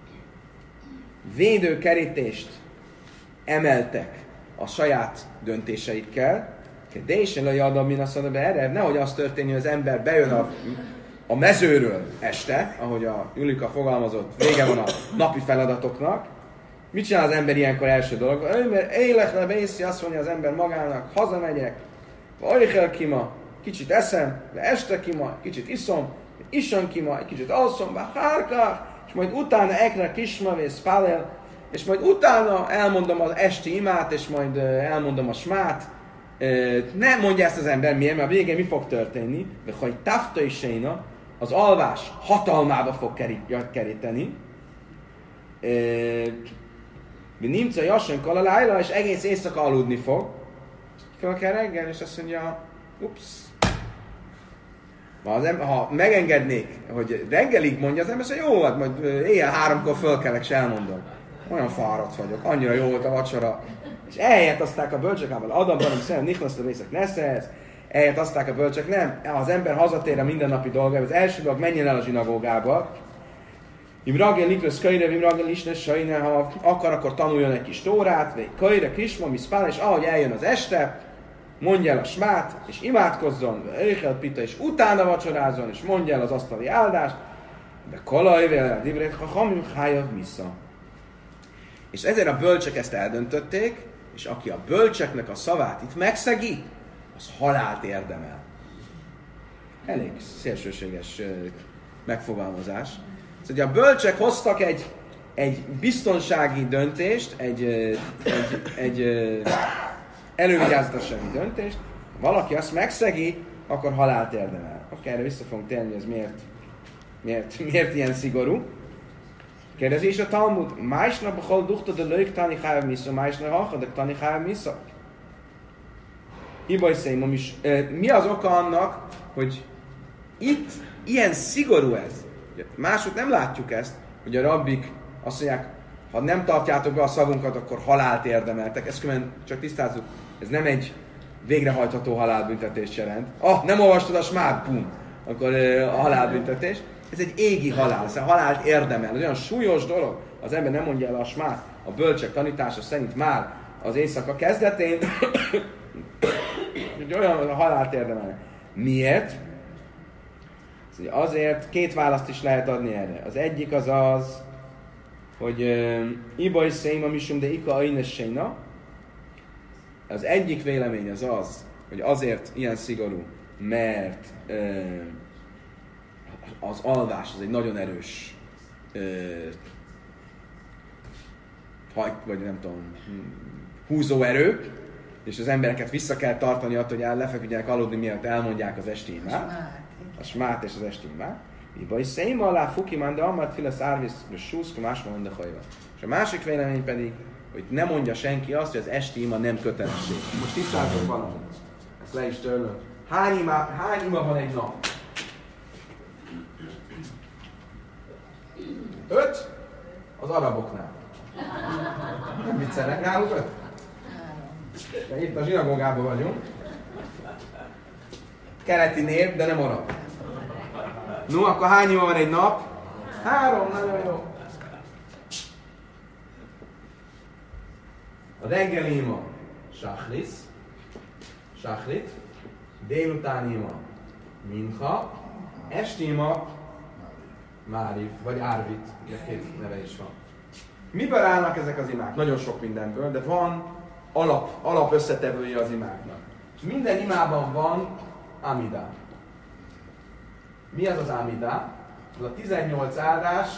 védőkerítést emeltek a saját döntéseikkel, de is a jadam min azt mondja, erre nehogy az történjen, hogy az ember bejön a, a mezőről este, ahogy a Julika fogalmazott, vége van a napi feladatoknak. Mit csinál az ember ilyenkor első dolog? Élek le bészi, azt mondja az ember magának, hazamegyek, ajjel kima, kicsit eszem, de este kima, kicsit iszom, iszom kima, egy kicsit alszom, hárka, és majd utána ekre kisma vész pálel, és majd utána elmondom az esti imát, és majd elmondom a smát. Nem mondja ezt az ember, miért? Mert a végén mi fog történni? De ha egy tafta is séna, az alvás hatalmába fog keríteni. Nimca jasson kalalájla, és egész éjszaka aludni fog. Fel kell reggel, és azt mondja, ups. Ha megengednék, hogy reggelig mondja az ember, azt mondja, jó, hát majd éjjel háromkor fölkelek, és elmondom. Olyan fáradt vagyok, annyira jó volt a vacsora. És ehelyett aztán a bölcsek, ával Adamban, ami szerintem Nicholas a részek neszerez, ehelyett aztán a bölcsek, nem, az ember hazatér a mindennapi dolgába, az első dolog menjen el a zsinagógába. Imragel Nicholas Kaire, Imragel Isnes Sajne, ha akar, akkor tanuljon egy kis tórát, vagy Kaire, Krisma, Miszpál, és ahogy eljön az este, mondja el a smát, és imádkozzon, Eichel Pita, és utána vacsorázzon, és mondja el az asztali áldást, de Kalajvel, Divrét, ha Hamim Hájav Misza. És ezért a bölcsek ezt eldöntötték, és aki a bölcseknek a szavát itt megszegi, az halált érdemel. Elég szélsőséges megfogalmazás. Szóval a bölcsek hoztak egy, egy biztonsági döntést, egy, egy, egy elővigyázatossági döntést. Ha valaki azt megszegi, akkor halált érdemel. Oké, erre vissza fogunk térni, hogy ez miért, miért, miért ilyen szigorú. Kérdezi is a Talmud, májsna bachol duchta de lők tani cháv misza, májsna hacha de tani cháv misza. Hibaj szémom is. Mi az oka annak, hogy itt ilyen szigorú ez? Máshogy nem látjuk ezt, hogy a rabbik azt mondják, ha nem tartjátok be a szavunkat, akkor halált érdemeltek. Ezt külön csak tisztázzuk, ez nem egy végrehajtható halálbüntetést jelent. Ah, nem olvastad a smát, bum, akkor a halálbüntetés. Ez egy égi halál, ez a halált érdemel. Ez olyan súlyos dolog, az ember nem mondja el a smát, a bölcsek tanítása szerint már az éjszaka kezdetén, hogy olyan a halált érdemel. Miért? Azért két választ is lehet adni erre. Az egyik az az, hogy Ibaj Széma Misum de Ika Aines Séna. Az egyik vélemény az az, hogy azért ilyen szigorú, mert az alvás az egy nagyon erős hajt, vagy nem tudom, húzóerő, és az embereket vissza kell tartani attól, hogy lefeküdjenek aludni, mielőtt elmondják az esti imát. A smát és az esti imát. Ibaj Széma alá Fukimán, de amát filasz árvisz, súszka, másma mondja hajva. És a másik vélemény pedig, hogy nem mondja senki azt, hogy az esti ima nem kötelesség. Most tisztázok valamit. Ezt le is törlöm. Hány ima, hány ima van egy nap? Öt? Az araboknál. Nem viccelnek náluk öt? De itt a zsinagógában vagyunk. Keleti nép, de nem arab. No, akkor hány ima van egy nap? Három, nagyon jó. A reggeli ima Sachlisz, Sachlit, délutáni ima Mincha, esti ima Máriv, vagy Árvit, ugye két neve is van. Miből állnak ezek az imák? Nagyon sok mindenből, de van alap, alap összetevője az imáknak. És minden imában van Amida. Mi az az Amida? Az a tizennyolc áldás,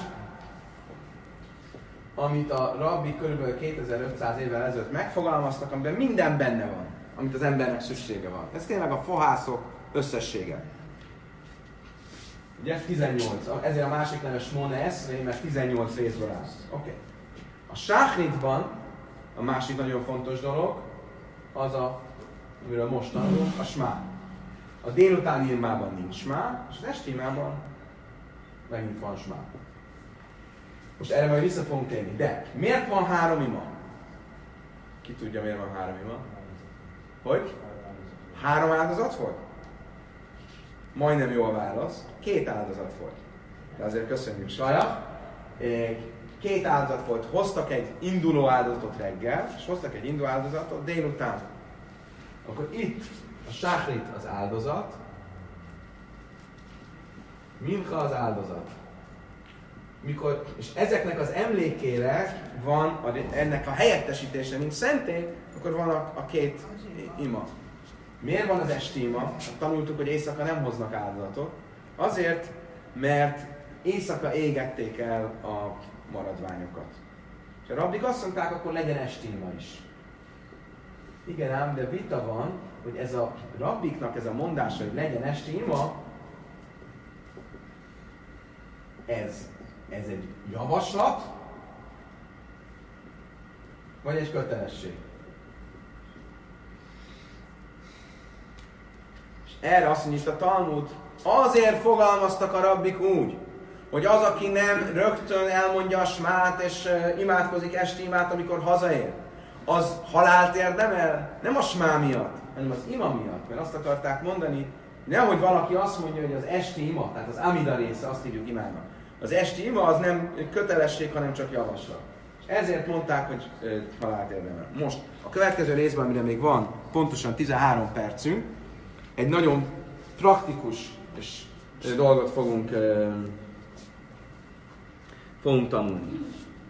amit a rabbi kb. kétezer-ötszáz évvel ezelőtt megfogalmaztak, amiben minden benne van, amit az embernek szüksége van. Ez tényleg a fohászok összessége. Ugye tizennyolc, ezért a másik neve Smone Eszré, mert tizennyolc részből áll. Oké. Okay. A Sáchritban a másik nagyon fontos dolog, az a, amiről most tanulunk, a smá. A délutáni imában nincs smá, és az esti imában megint van smá. Most erre majd vissza fogunk térni. De miért van három ima? Ki tudja, miért van három ima? Hogy? Három áldozat volt? majdnem jó a válasz, két áldozat volt. De azért köszönjük, Saja. Két áldozat volt, hoztak egy induló áldozatot reggel, és hoztak egy induló áldozatot délután. Akkor itt a sáhrit az áldozat, mincha az áldozat. Mikor, és ezeknek az emlékére van a, ennek a helyettesítése, mint szentély, akkor van a, a két ima. Miért van az esti ima? Hát tanultuk, hogy éjszaka nem hoznak áldozatot. Azért, mert éjszaka égették el a maradványokat. És a rabbik azt mondták, akkor legyen esti ima is. Igen ám, de vita van, hogy ez a rabbiknak ez a mondása, hogy legyen esti ima, ez, ez egy javaslat, vagy egy kötelesség. És erre azt mondja a Talmud, azért fogalmaztak a rabbik úgy, hogy az, aki nem rögtön elmondja a smát és uh, imádkozik esti imát, amikor hazaér, az halált érdemel, nem a smá miatt, hanem az ima miatt, mert azt akarták mondani, nehogy valaki azt mondja, hogy az esti ima, tehát az amida része, azt hívjuk imának. Az esti ima az nem kötelesség, hanem csak javaslat. És ezért mondták, hogy uh, halált érdemel. Most a következő részben, amire még van pontosan tizenhárom percünk, egy nagyon praktikus és uh, dolgot fogunk uh, fogunk tanulni.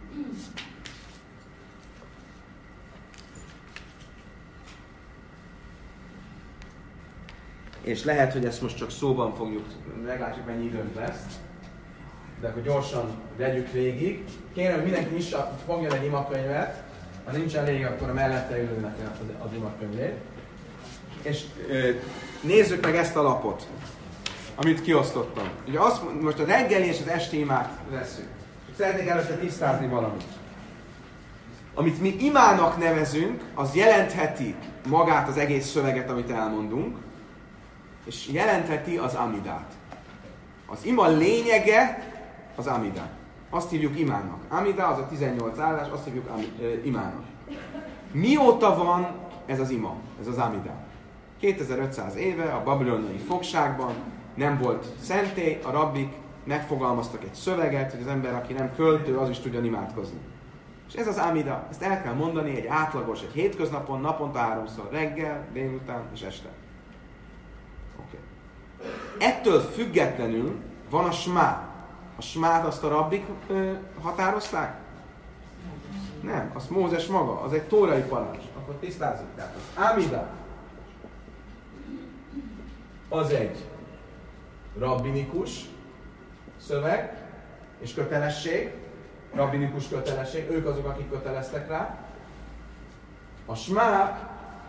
És lehet, hogy ezt most csak szóban fogjuk, meglátjuk mennyi időnk lesz, de akkor gyorsan vegyük végig. Kérem, hogy mindenki is fogja egy imakönyvet, ha nincsen elég, akkor a mellette ülőnek az, az imakönyvét. És ö, nézzük meg ezt a lapot, amit kiosztottam. Ugye azt, most a reggeli és az esti imát veszünk. Szeretnék előtte tisztázni valamit. Amit mi imának nevezünk, az jelentheti magát az egész szöveget, amit elmondunk, és jelentheti az amidát. Az ima lényege az amida. Azt hívjuk imának. Amida az a tizennyolc állás, azt hívjuk imának. Mióta van ez az ima, ez az amida? kétezer-ötszáz éve a babilonai fogságban nem volt szentély, a rabbik megfogalmaztak egy szöveget, hogy az ember, aki nem költő, az is tudjon imádkozni. És ez az amida, ezt el kell mondani egy átlagos, egy hétköznapon, naponta háromszor, reggel, délután és este. Okay. Ettől függetlenül van a smá. A smát azt a rabbik ö, határozták? Nem, azt Mózes maga, az egy tórai parancs. Akkor tisztázzuk. Tehát az amida az egy rabbinikus szöveg és kötelesség, rabbinikus kötelesség, ők azok, akik köteleztek rá. A smá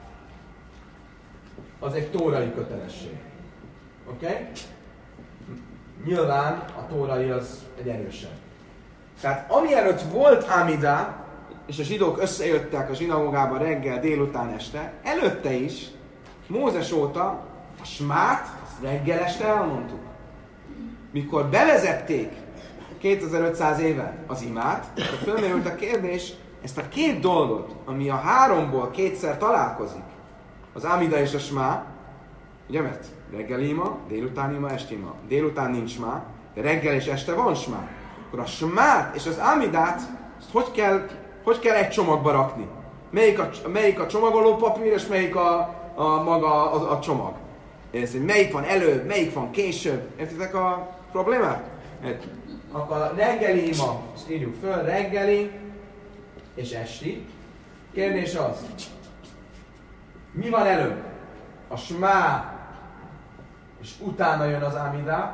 az egy tórai kötelesség. Oké? Okay? Nyilván a tórai az egy erősebb. Tehát amielőtt volt amida, és a zsidók összejöttek a zsinagógába reggel, délután, este, előtte is, Mózes óta a smát, azt reggel este elmondtuk. Mikor bevezették kétezer-ötszáz éve az imát, akkor fölmerült a kérdés, ezt a két dolgot, ami a háromból kétszer találkozik, az amida és a smá, ugye mert reggeli ima, délután ima, esti ima. Délután nincs smá, de reggel és este van smá. Akkor a smát és az amidát, azt hogy kell, hogy kell egy csomagba rakni? Melyik a, melyik a csomagoló papír, és melyik a, a maga a, a csomag? Ez, melyik van előbb, melyik van később? Értitek a problémát? Hát, akkor a reggeli ima, ezt írjuk föl, reggeli és esti. Kérdés az, mi van előbb? A smá, és utána jön az amida,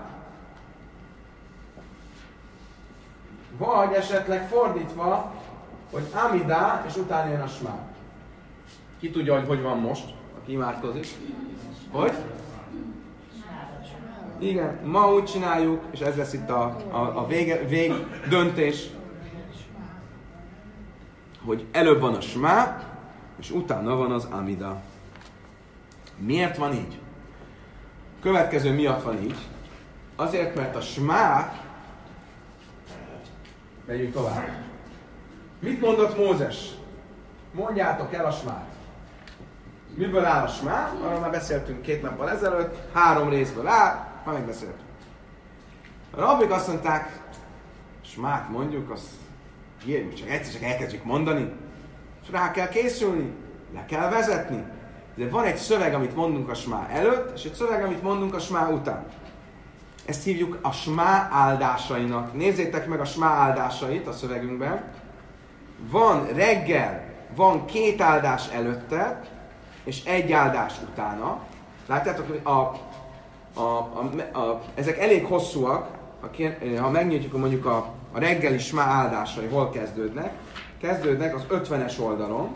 vagy esetleg fordítva, hogy amida, és utána jön a smá. Ki tudja, hogy hogy van most, aki imádkozik? Hogy? Igen, ma úgy csináljuk, és ez lesz itt a, a, a vége, vég döntés, hogy előbb van a smá, és utána van az amida. Miért van így? Következő miatt van így. Azért, mert a smá, megyünk tovább. Mit mondott Mózes? Mondjátok el a smát. Miből áll a smá? Arról már beszéltünk két nappal ezelőtt. Három részből áll. már megbeszéltük. A rabbik azt mondták, smát mondjuk, azt írjuk, csak egyszer csak elkezdjük mondani, és rá kell készülni, le kell vezetni. De van egy szöveg, amit mondunk a smá előtt, és egy szöveg, amit mondunk a smá után. Ezt hívjuk a smá áldásainak. Nézzétek meg a smá áldásait a szövegünkben. Van reggel, van két áldás előtte, és egy áldás utána. Látjátok, hogy a, a, a, a, ezek elég hosszúak. Ha megnyitjuk mondjuk a, a reggeli smá áldásai, hol kezdődnek? Kezdődnek az ötvenes oldalon.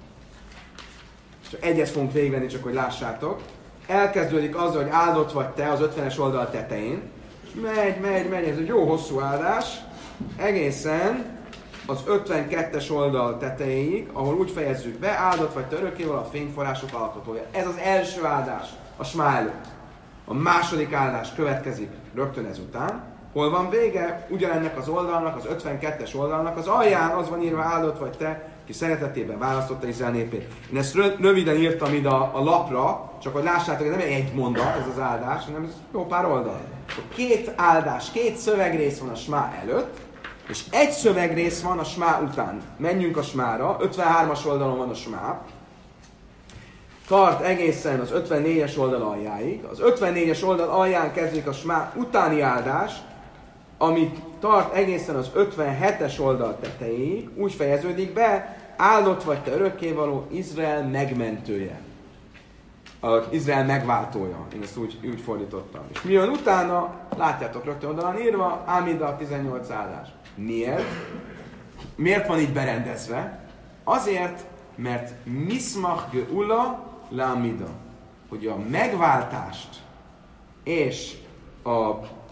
Csak egyet fogunk végigvenni, csak hogy lássátok. Elkezdődik azzal, hogy áldott vagy te az ötvenes oldal tetején. Megy, megy, megy, ez egy jó hosszú áldás. Egészen az ötvenkettes oldal tetejéig, ahol úgy fejezzük be, áldott vagy te örökkévaló a fényforrások alkotója. Ez az első áldás a smá előtt. A második áldás következik rögtön ezután. Hol van vége? Ugyanennek az oldalnak, az ötvenkettes oldalnak az alján az van írva, áldott vagy te, ki szeretetében választotta Izrael népét. Én ezt röviden írtam ide a, a lapra, csak hogy lássátok, hogy nem egy mondat ez az áldás, hanem ez jó pár oldal. Két áldás, két szövegrész van a smá előtt, és egy szövegrész van a smá után. Menjünk a smára, ötvenhármas oldalon van a smá. Tart egészen az ötvennégyes oldal aljáig. Az ötvennégyes oldal alján kezdődik a smá utáni áldás, amit tart egészen az ötvenhetes oldal tetejéig, úgy fejeződik be, áldott vagy te örökkévaló, Izrael megmentője. Az Izrael megváltója. Én ezt úgy, úgy fordítottam. És mi jön utána? Látjátok rögtön oldalán írva, Ámida tizennyolc áldás. Miért? Miért van így berendezve? Azért, mert Mismach Geula Lámida. Hogy a megváltást és a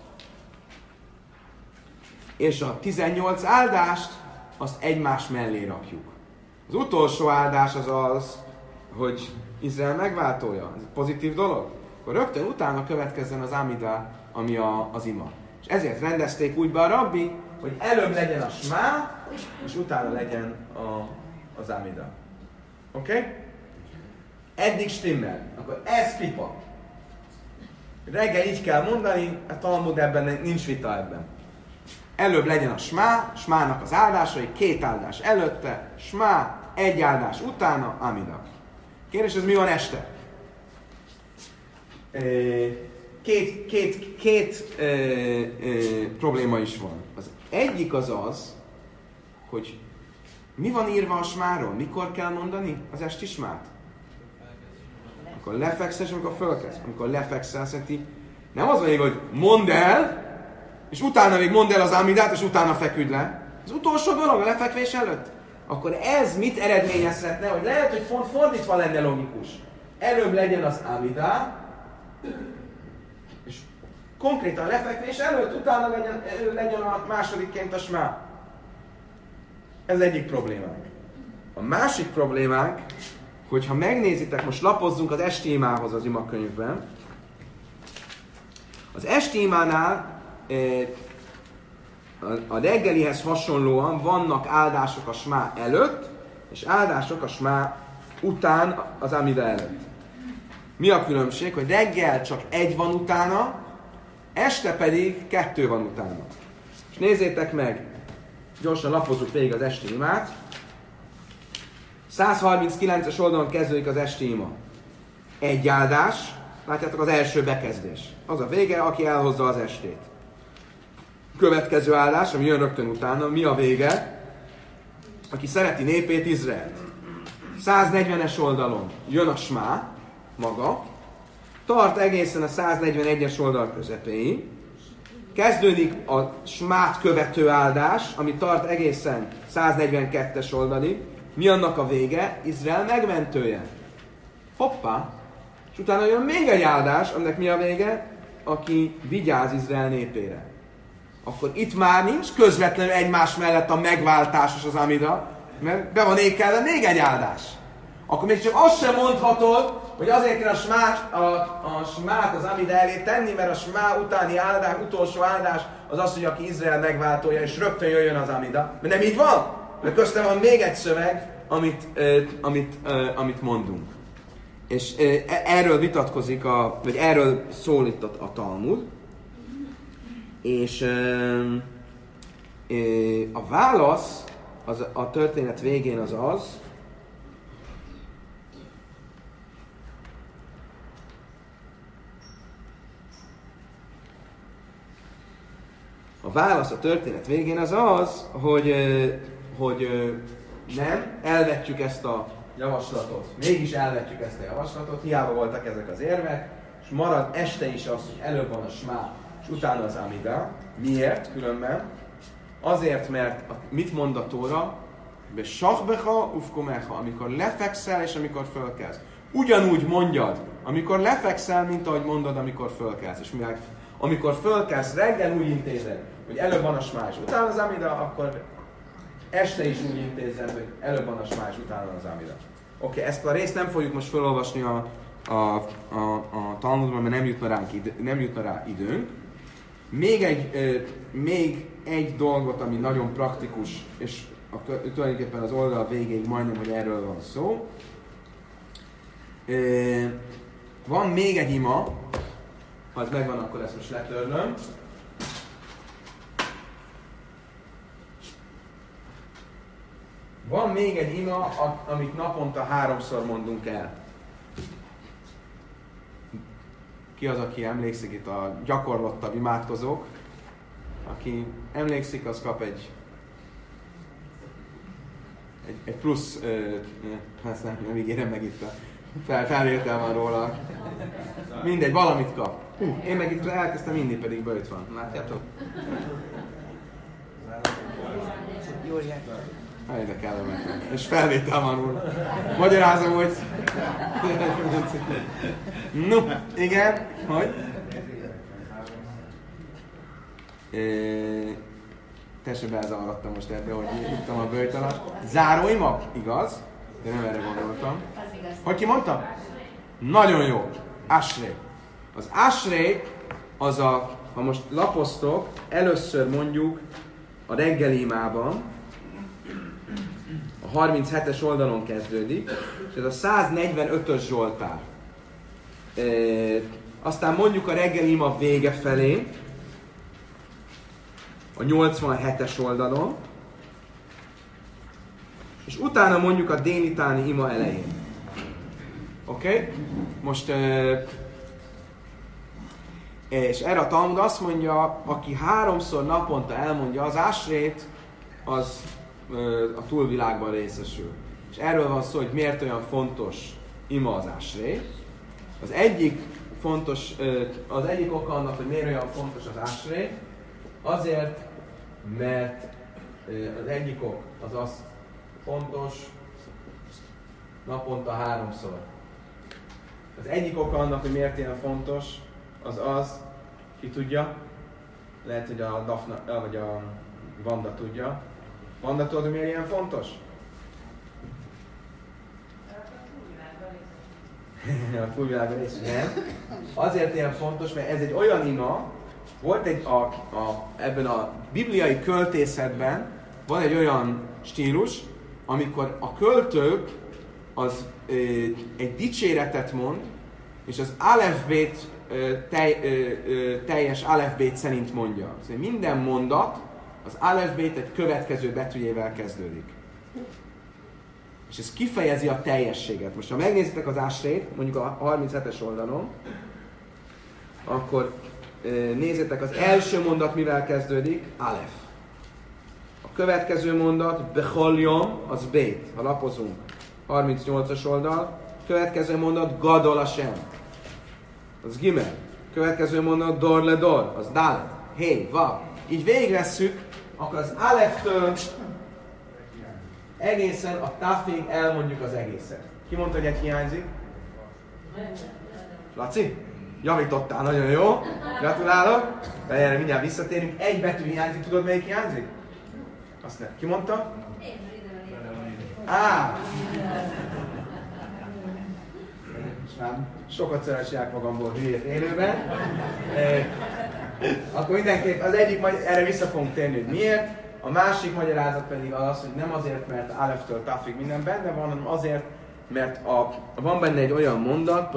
és a tizennyolc áldást, azt egymás mellé rakjuk. Az utolsó áldás az az, hogy Izrael megváltója. Ez egy pozitív dolog. Akkor rögtön utána következzen az Amida, ami a, az ima. És ezért rendezték úgy be a rabbi, hogy előbb legyen a smá, és utána legyen a, az Amida. Oké? Okay? Eddig stimmel. Akkor ez pipa. Reggel így kell mondani, a Talmud ebben nincs vita ebben. Előbb legyen a smá, smának az áldásai, két áldás előtte, smá, egy áldás utána, Amida. Kérdés, ez mi van este? Két, két, két e, e, probléma is van. Az egyik az az, hogy mi van írva a smáról? Mikor kell mondani az esti smát? Amikor lefekszel, és amikor fölkezd. Amikor lefekszel, szerinti, nem az van írva, hogy mondd el, és utána még mondd el az Amidát, és utána feküdj le. Az utolsó dolog a lefekvés előtt. Akkor ez mit eredményezhetne, hogy lehet, hogy font fordítva lenne logikus. Előbb legyen az Amidá, és konkrétan lefekvés előtt, utána legyen, legyen a másodikként a smá. Ez egyik problémánk. A másik problémánk, hogyha megnézitek, most lapozzunk az esti imához az imakönyvben. Az esti imánál a reggelihez hasonlóan vannak áldások a smá előtt, és áldások a smá után az Amida előtt. Mi a különbség? Hogy reggel csak egy van utána, este pedig kettő van utána. És nézzétek meg, gyorsan lapozzuk végig az esti imát. százharminckilences oldalon kezdődik az esti ima. Egy áldás, látjátok az első bekezdés. Az a vége, aki elhozza az estét. Következő áldás, ami jön rögtön utána, mi a vége? Aki szereti népét, Izraelt. száznegyvenes oldalon jön a smá, maga, tart egészen a száznegyvenegyes oldal közepéig, kezdődik a smát követő áldás, ami tart egészen száznegyvenkettes oldalig, mi annak a vége? Izrael megmentője. Hoppá! És utána jön még egy áldás, aminek mi a vége? Aki vigyáz Izrael népére. Akkor itt már nincs közvetlenül egymás mellett a megváltás és az Amida, mert be van ékelve még egy áldás. Akkor még csak azt sem mondhatod, hogy azért kell a smát, a, a smát az Amida elé tenni, mert a smá utáni áldás, utolsó áldás az az, hogy aki Izrael megváltója, és rögtön jöjjön az Amida. Mert nem így van, mert köztem van még egy szöveg, amit, uh, amit, uh, amit mondunk. És erről vitatkozik, a, vagy erről szólít a, a Talmud. És a válasz az, a történet végén az az, a válasz a történet végén az az, hogy, hogy nem, elvetjük ezt a javaslatot, mégis elvetjük ezt a javaslatot, hiába voltak ezek az érvek, és marad este is az, hogy előbb van a smá, és utána az amida. Miért különben? Azért, mert a, mit mond a Tóra? Be sachbecha ufkomecha, amikor lefekszel és amikor fölkelsz. Ugyanúgy mondjad, amikor lefekszel, mint ahogy mondod, amikor fölkelsz. És mivel amikor fölkelsz, reggel úgy intézed, hogy előbb van a smá és utána az amida, akkor este is úgy intézed, hogy előbb van a smá és utána az amida. Oké, okay, ezt a részt nem fogjuk most felolvasni a, a, a, a Talmudban, mert nem jutna, ránk id- nem jutna rá időnk. Még egy, ö, még egy dolgot, ami nagyon praktikus, és a, tulajdonképpen az oldal végéig majdnem, hogy erről van szó. Ö, van még egy ima, ha ez megvan, akkor ezt most letörlöm. Van még egy ima, amit naponta háromszor mondunk el. Ki az, aki emlékszik, itt a gyakorlottabb imádkozók? Aki emlékszik, az kap egy egy, egy plusz, ezt nem, nem ígérem meg itt a fel, felvétel van róla. Mindegy, valamit kap. Hú, én meg itt elkezdtem inni, pedig bőjt van. Látjátok? Jól jár. Hát ide kell menni. És felvétel van róla. Magyarázom, hogy... No, igen, hogy? Te se belezavarodtam most ebbe, hogy ittam a bőjt alatt. Záróima? Igaz, de nem erre gondoltam. Hogy ki mondta? Nagyon jó. Ashré. Az Ashré az a, ha most lapoztok, először mondjuk a reggeli imában, a harminchetes oldalon kezdődik, és ez a száznegyvenötös Zsoltár. E, aztán mondjuk a reggeli ima vége felé, a nyolcvanhetes oldalon, és utána mondjuk a délitáni ima elején. Oké? Okay? Most e, és erre a Talmud azt mondja, aki háromszor naponta elmondja az Ashrét, az a túlvilágban részesül. És erről van szó, hogy miért olyan fontos ima az Ashré. Az egyik fontos, az egyik oka annak, hogy miért olyan fontos az Ashré, azért, mert az egyik ok az az fontos naponta háromszor. Az egyik oka annak, hogy miért ilyen fontos, az az, ki tudja, lehet, hogy a Dafna, vagy a Vanda tudja. Vanda, tudod, hogy miért ilyen fontos? A túlvilágban részt, nem. Azért ilyen fontos, mert ez egy olyan ima, volt egy, a, a, ebben a bibliai költészetben van egy olyan stílus, amikor a költő az ö, egy dicséretet mond, és az alefbét tej, ö, ö, teljes alefbét szerint mondja. Szóval minden mondat az alefbét egy következő betűjével kezdődik. És ez kifejezi a teljességet. Most ha megnézitek az Ashrét, mondjuk a harminchetes oldalon, akkor nézzétek, az első mondat mivel kezdődik? Alef. A következő mondat, Becholjom, az Bét. Ha lapozunk, harmincnyolcas oldal. Következő mondat, Gadol Hashem. Az Gimel. Következő mondat, Dor le Dor. Az Dalet. Hé, va. Így végigvesszük, akkor az Aleftől egészen a Tafig elmondjuk az egészet. Ki mondta, hogy egy hiányzik? Laci? Javítottál, nagyon jó. Gratulálok. De erre mindjárt visszatérünk. Egy betű hiányzik, tudod melyik hiányzik? Azt nem. Ki mondta? Á! Sokat szeresják magamból hülyét élőben. E, akkor mindenképp az egyik, erre vissza fogunk térni, hogy miért. A másik magyarázat pedig az, hogy nem azért, mert Aleftől Tafig minden benne van, hanem azért, mert a, van benne egy olyan mondat,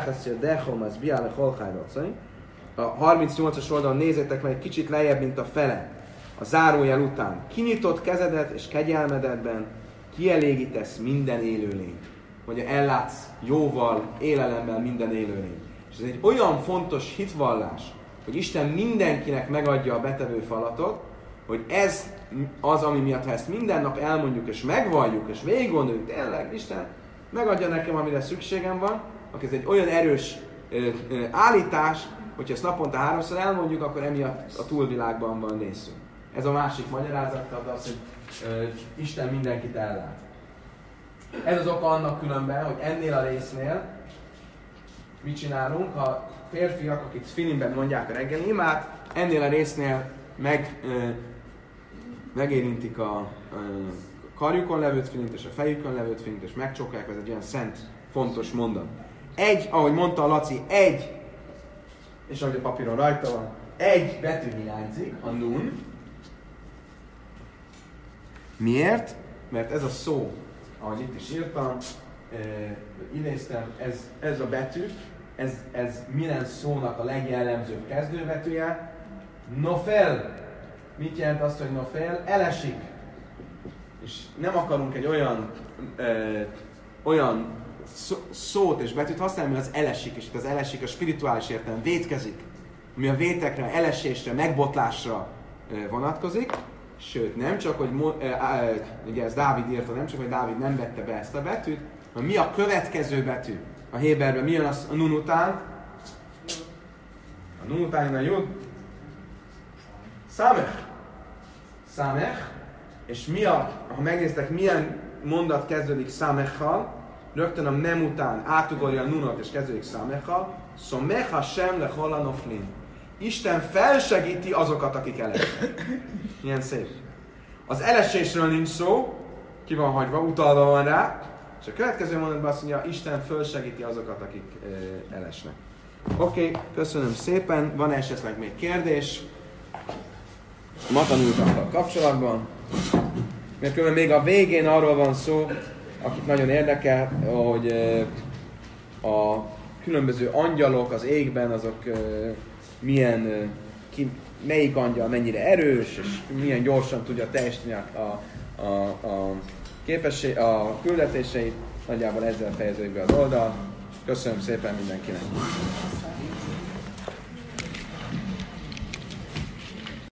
a harmincnyolcas oldalon nézzétek meg egy kicsit lejjebb, mint a fele, a zárójel után. Kinyitott kezedet és kegyelmedetben kielégítesz minden élőlényt. Vagy ellátsz jóval, élelemmel minden élőlényt. És ez egy olyan fontos hitvallás, hogy Isten mindenkinek megadja a betevő falatot, hogy ez az, ami miatt, ha ezt minden nap elmondjuk és megvalljuk, és végig gondoljuk, tényleg Isten megadja nekem, amire szükségem van, akkor ez egy olyan erős ö, ö, állítás, hogyha ezt naponta háromszor elmondjuk, akkor emiatt a túlvilágban van részünk. Ez a másik magyarázat, az, hogy ö, Isten mindenkit ellát. Ez az oka annak különben, hogy ennél a résznél mit csinálunk, ha férfiak, akik tfilinben mondják a reggeli imát, ennél a résznél meg, ö, megérintik a ö, karjukon levő tfilint és a fejükön levő tfilint, és megcsókolják, ez egy olyan szent, fontos mondat. Egy, ahogy mondta a Laci, egy, és ahogy a papíron rajta van, egy betű hiányzik, a nun. Miért? Mert ez a szó, ahogy itt is írtam, e, idéztem, ez, ez a betű, ez, ez minden szónak a legjellemzőbb kezdőbetűje. Nofel. Mit jelent azt, hogy nofel? Elesik. És nem akarunk egy olyan, e, olyan szó, szót és betűt használni, ami az elesik, és itt az elesik a spirituális értelem, vétkezik, ami a vétekre, elesésre, megbotlásra e, vonatkozik. Sőt, nem csak, hogy e, e, ugye ez Dávid írta, nem csak, hogy Dávid nem vette be ezt a betűt, hanem mi a következő betű a héberben, mi jön az, a nun után? A nun után jön a jud. Samech. Samech. És mi a, ha megnéztek, milyen mondat kezdődik Samechal, rögtön a mem után átugorja a nunot és kezdődik Samechal, Somech Hashem lechol hanoflin. Isten felsegíti azokat, akik elesnek. Milyen szép. Az elesésről nincs szó, ki van hagyva, utalva van rá, és a következő mondatban azt mondja, Isten felsegíti azokat, akik e, elesnek. Oké, okay, köszönöm szépen. Van esetleg még kérdés? Ma tanultakkal kapcsolatban. Mert különben még a végén arról van szó, akik nagyon érdekel, hogy e, a különböző angyalok az égben, azok e, milyen, e, ki, melyik angyal mennyire erős, és milyen gyorsan tudja teljesíteni a, a, a, képesség, a küldetéseit. Nagyjából ezzel fejeződik be az oldal. Köszönöm szépen mindenkinek!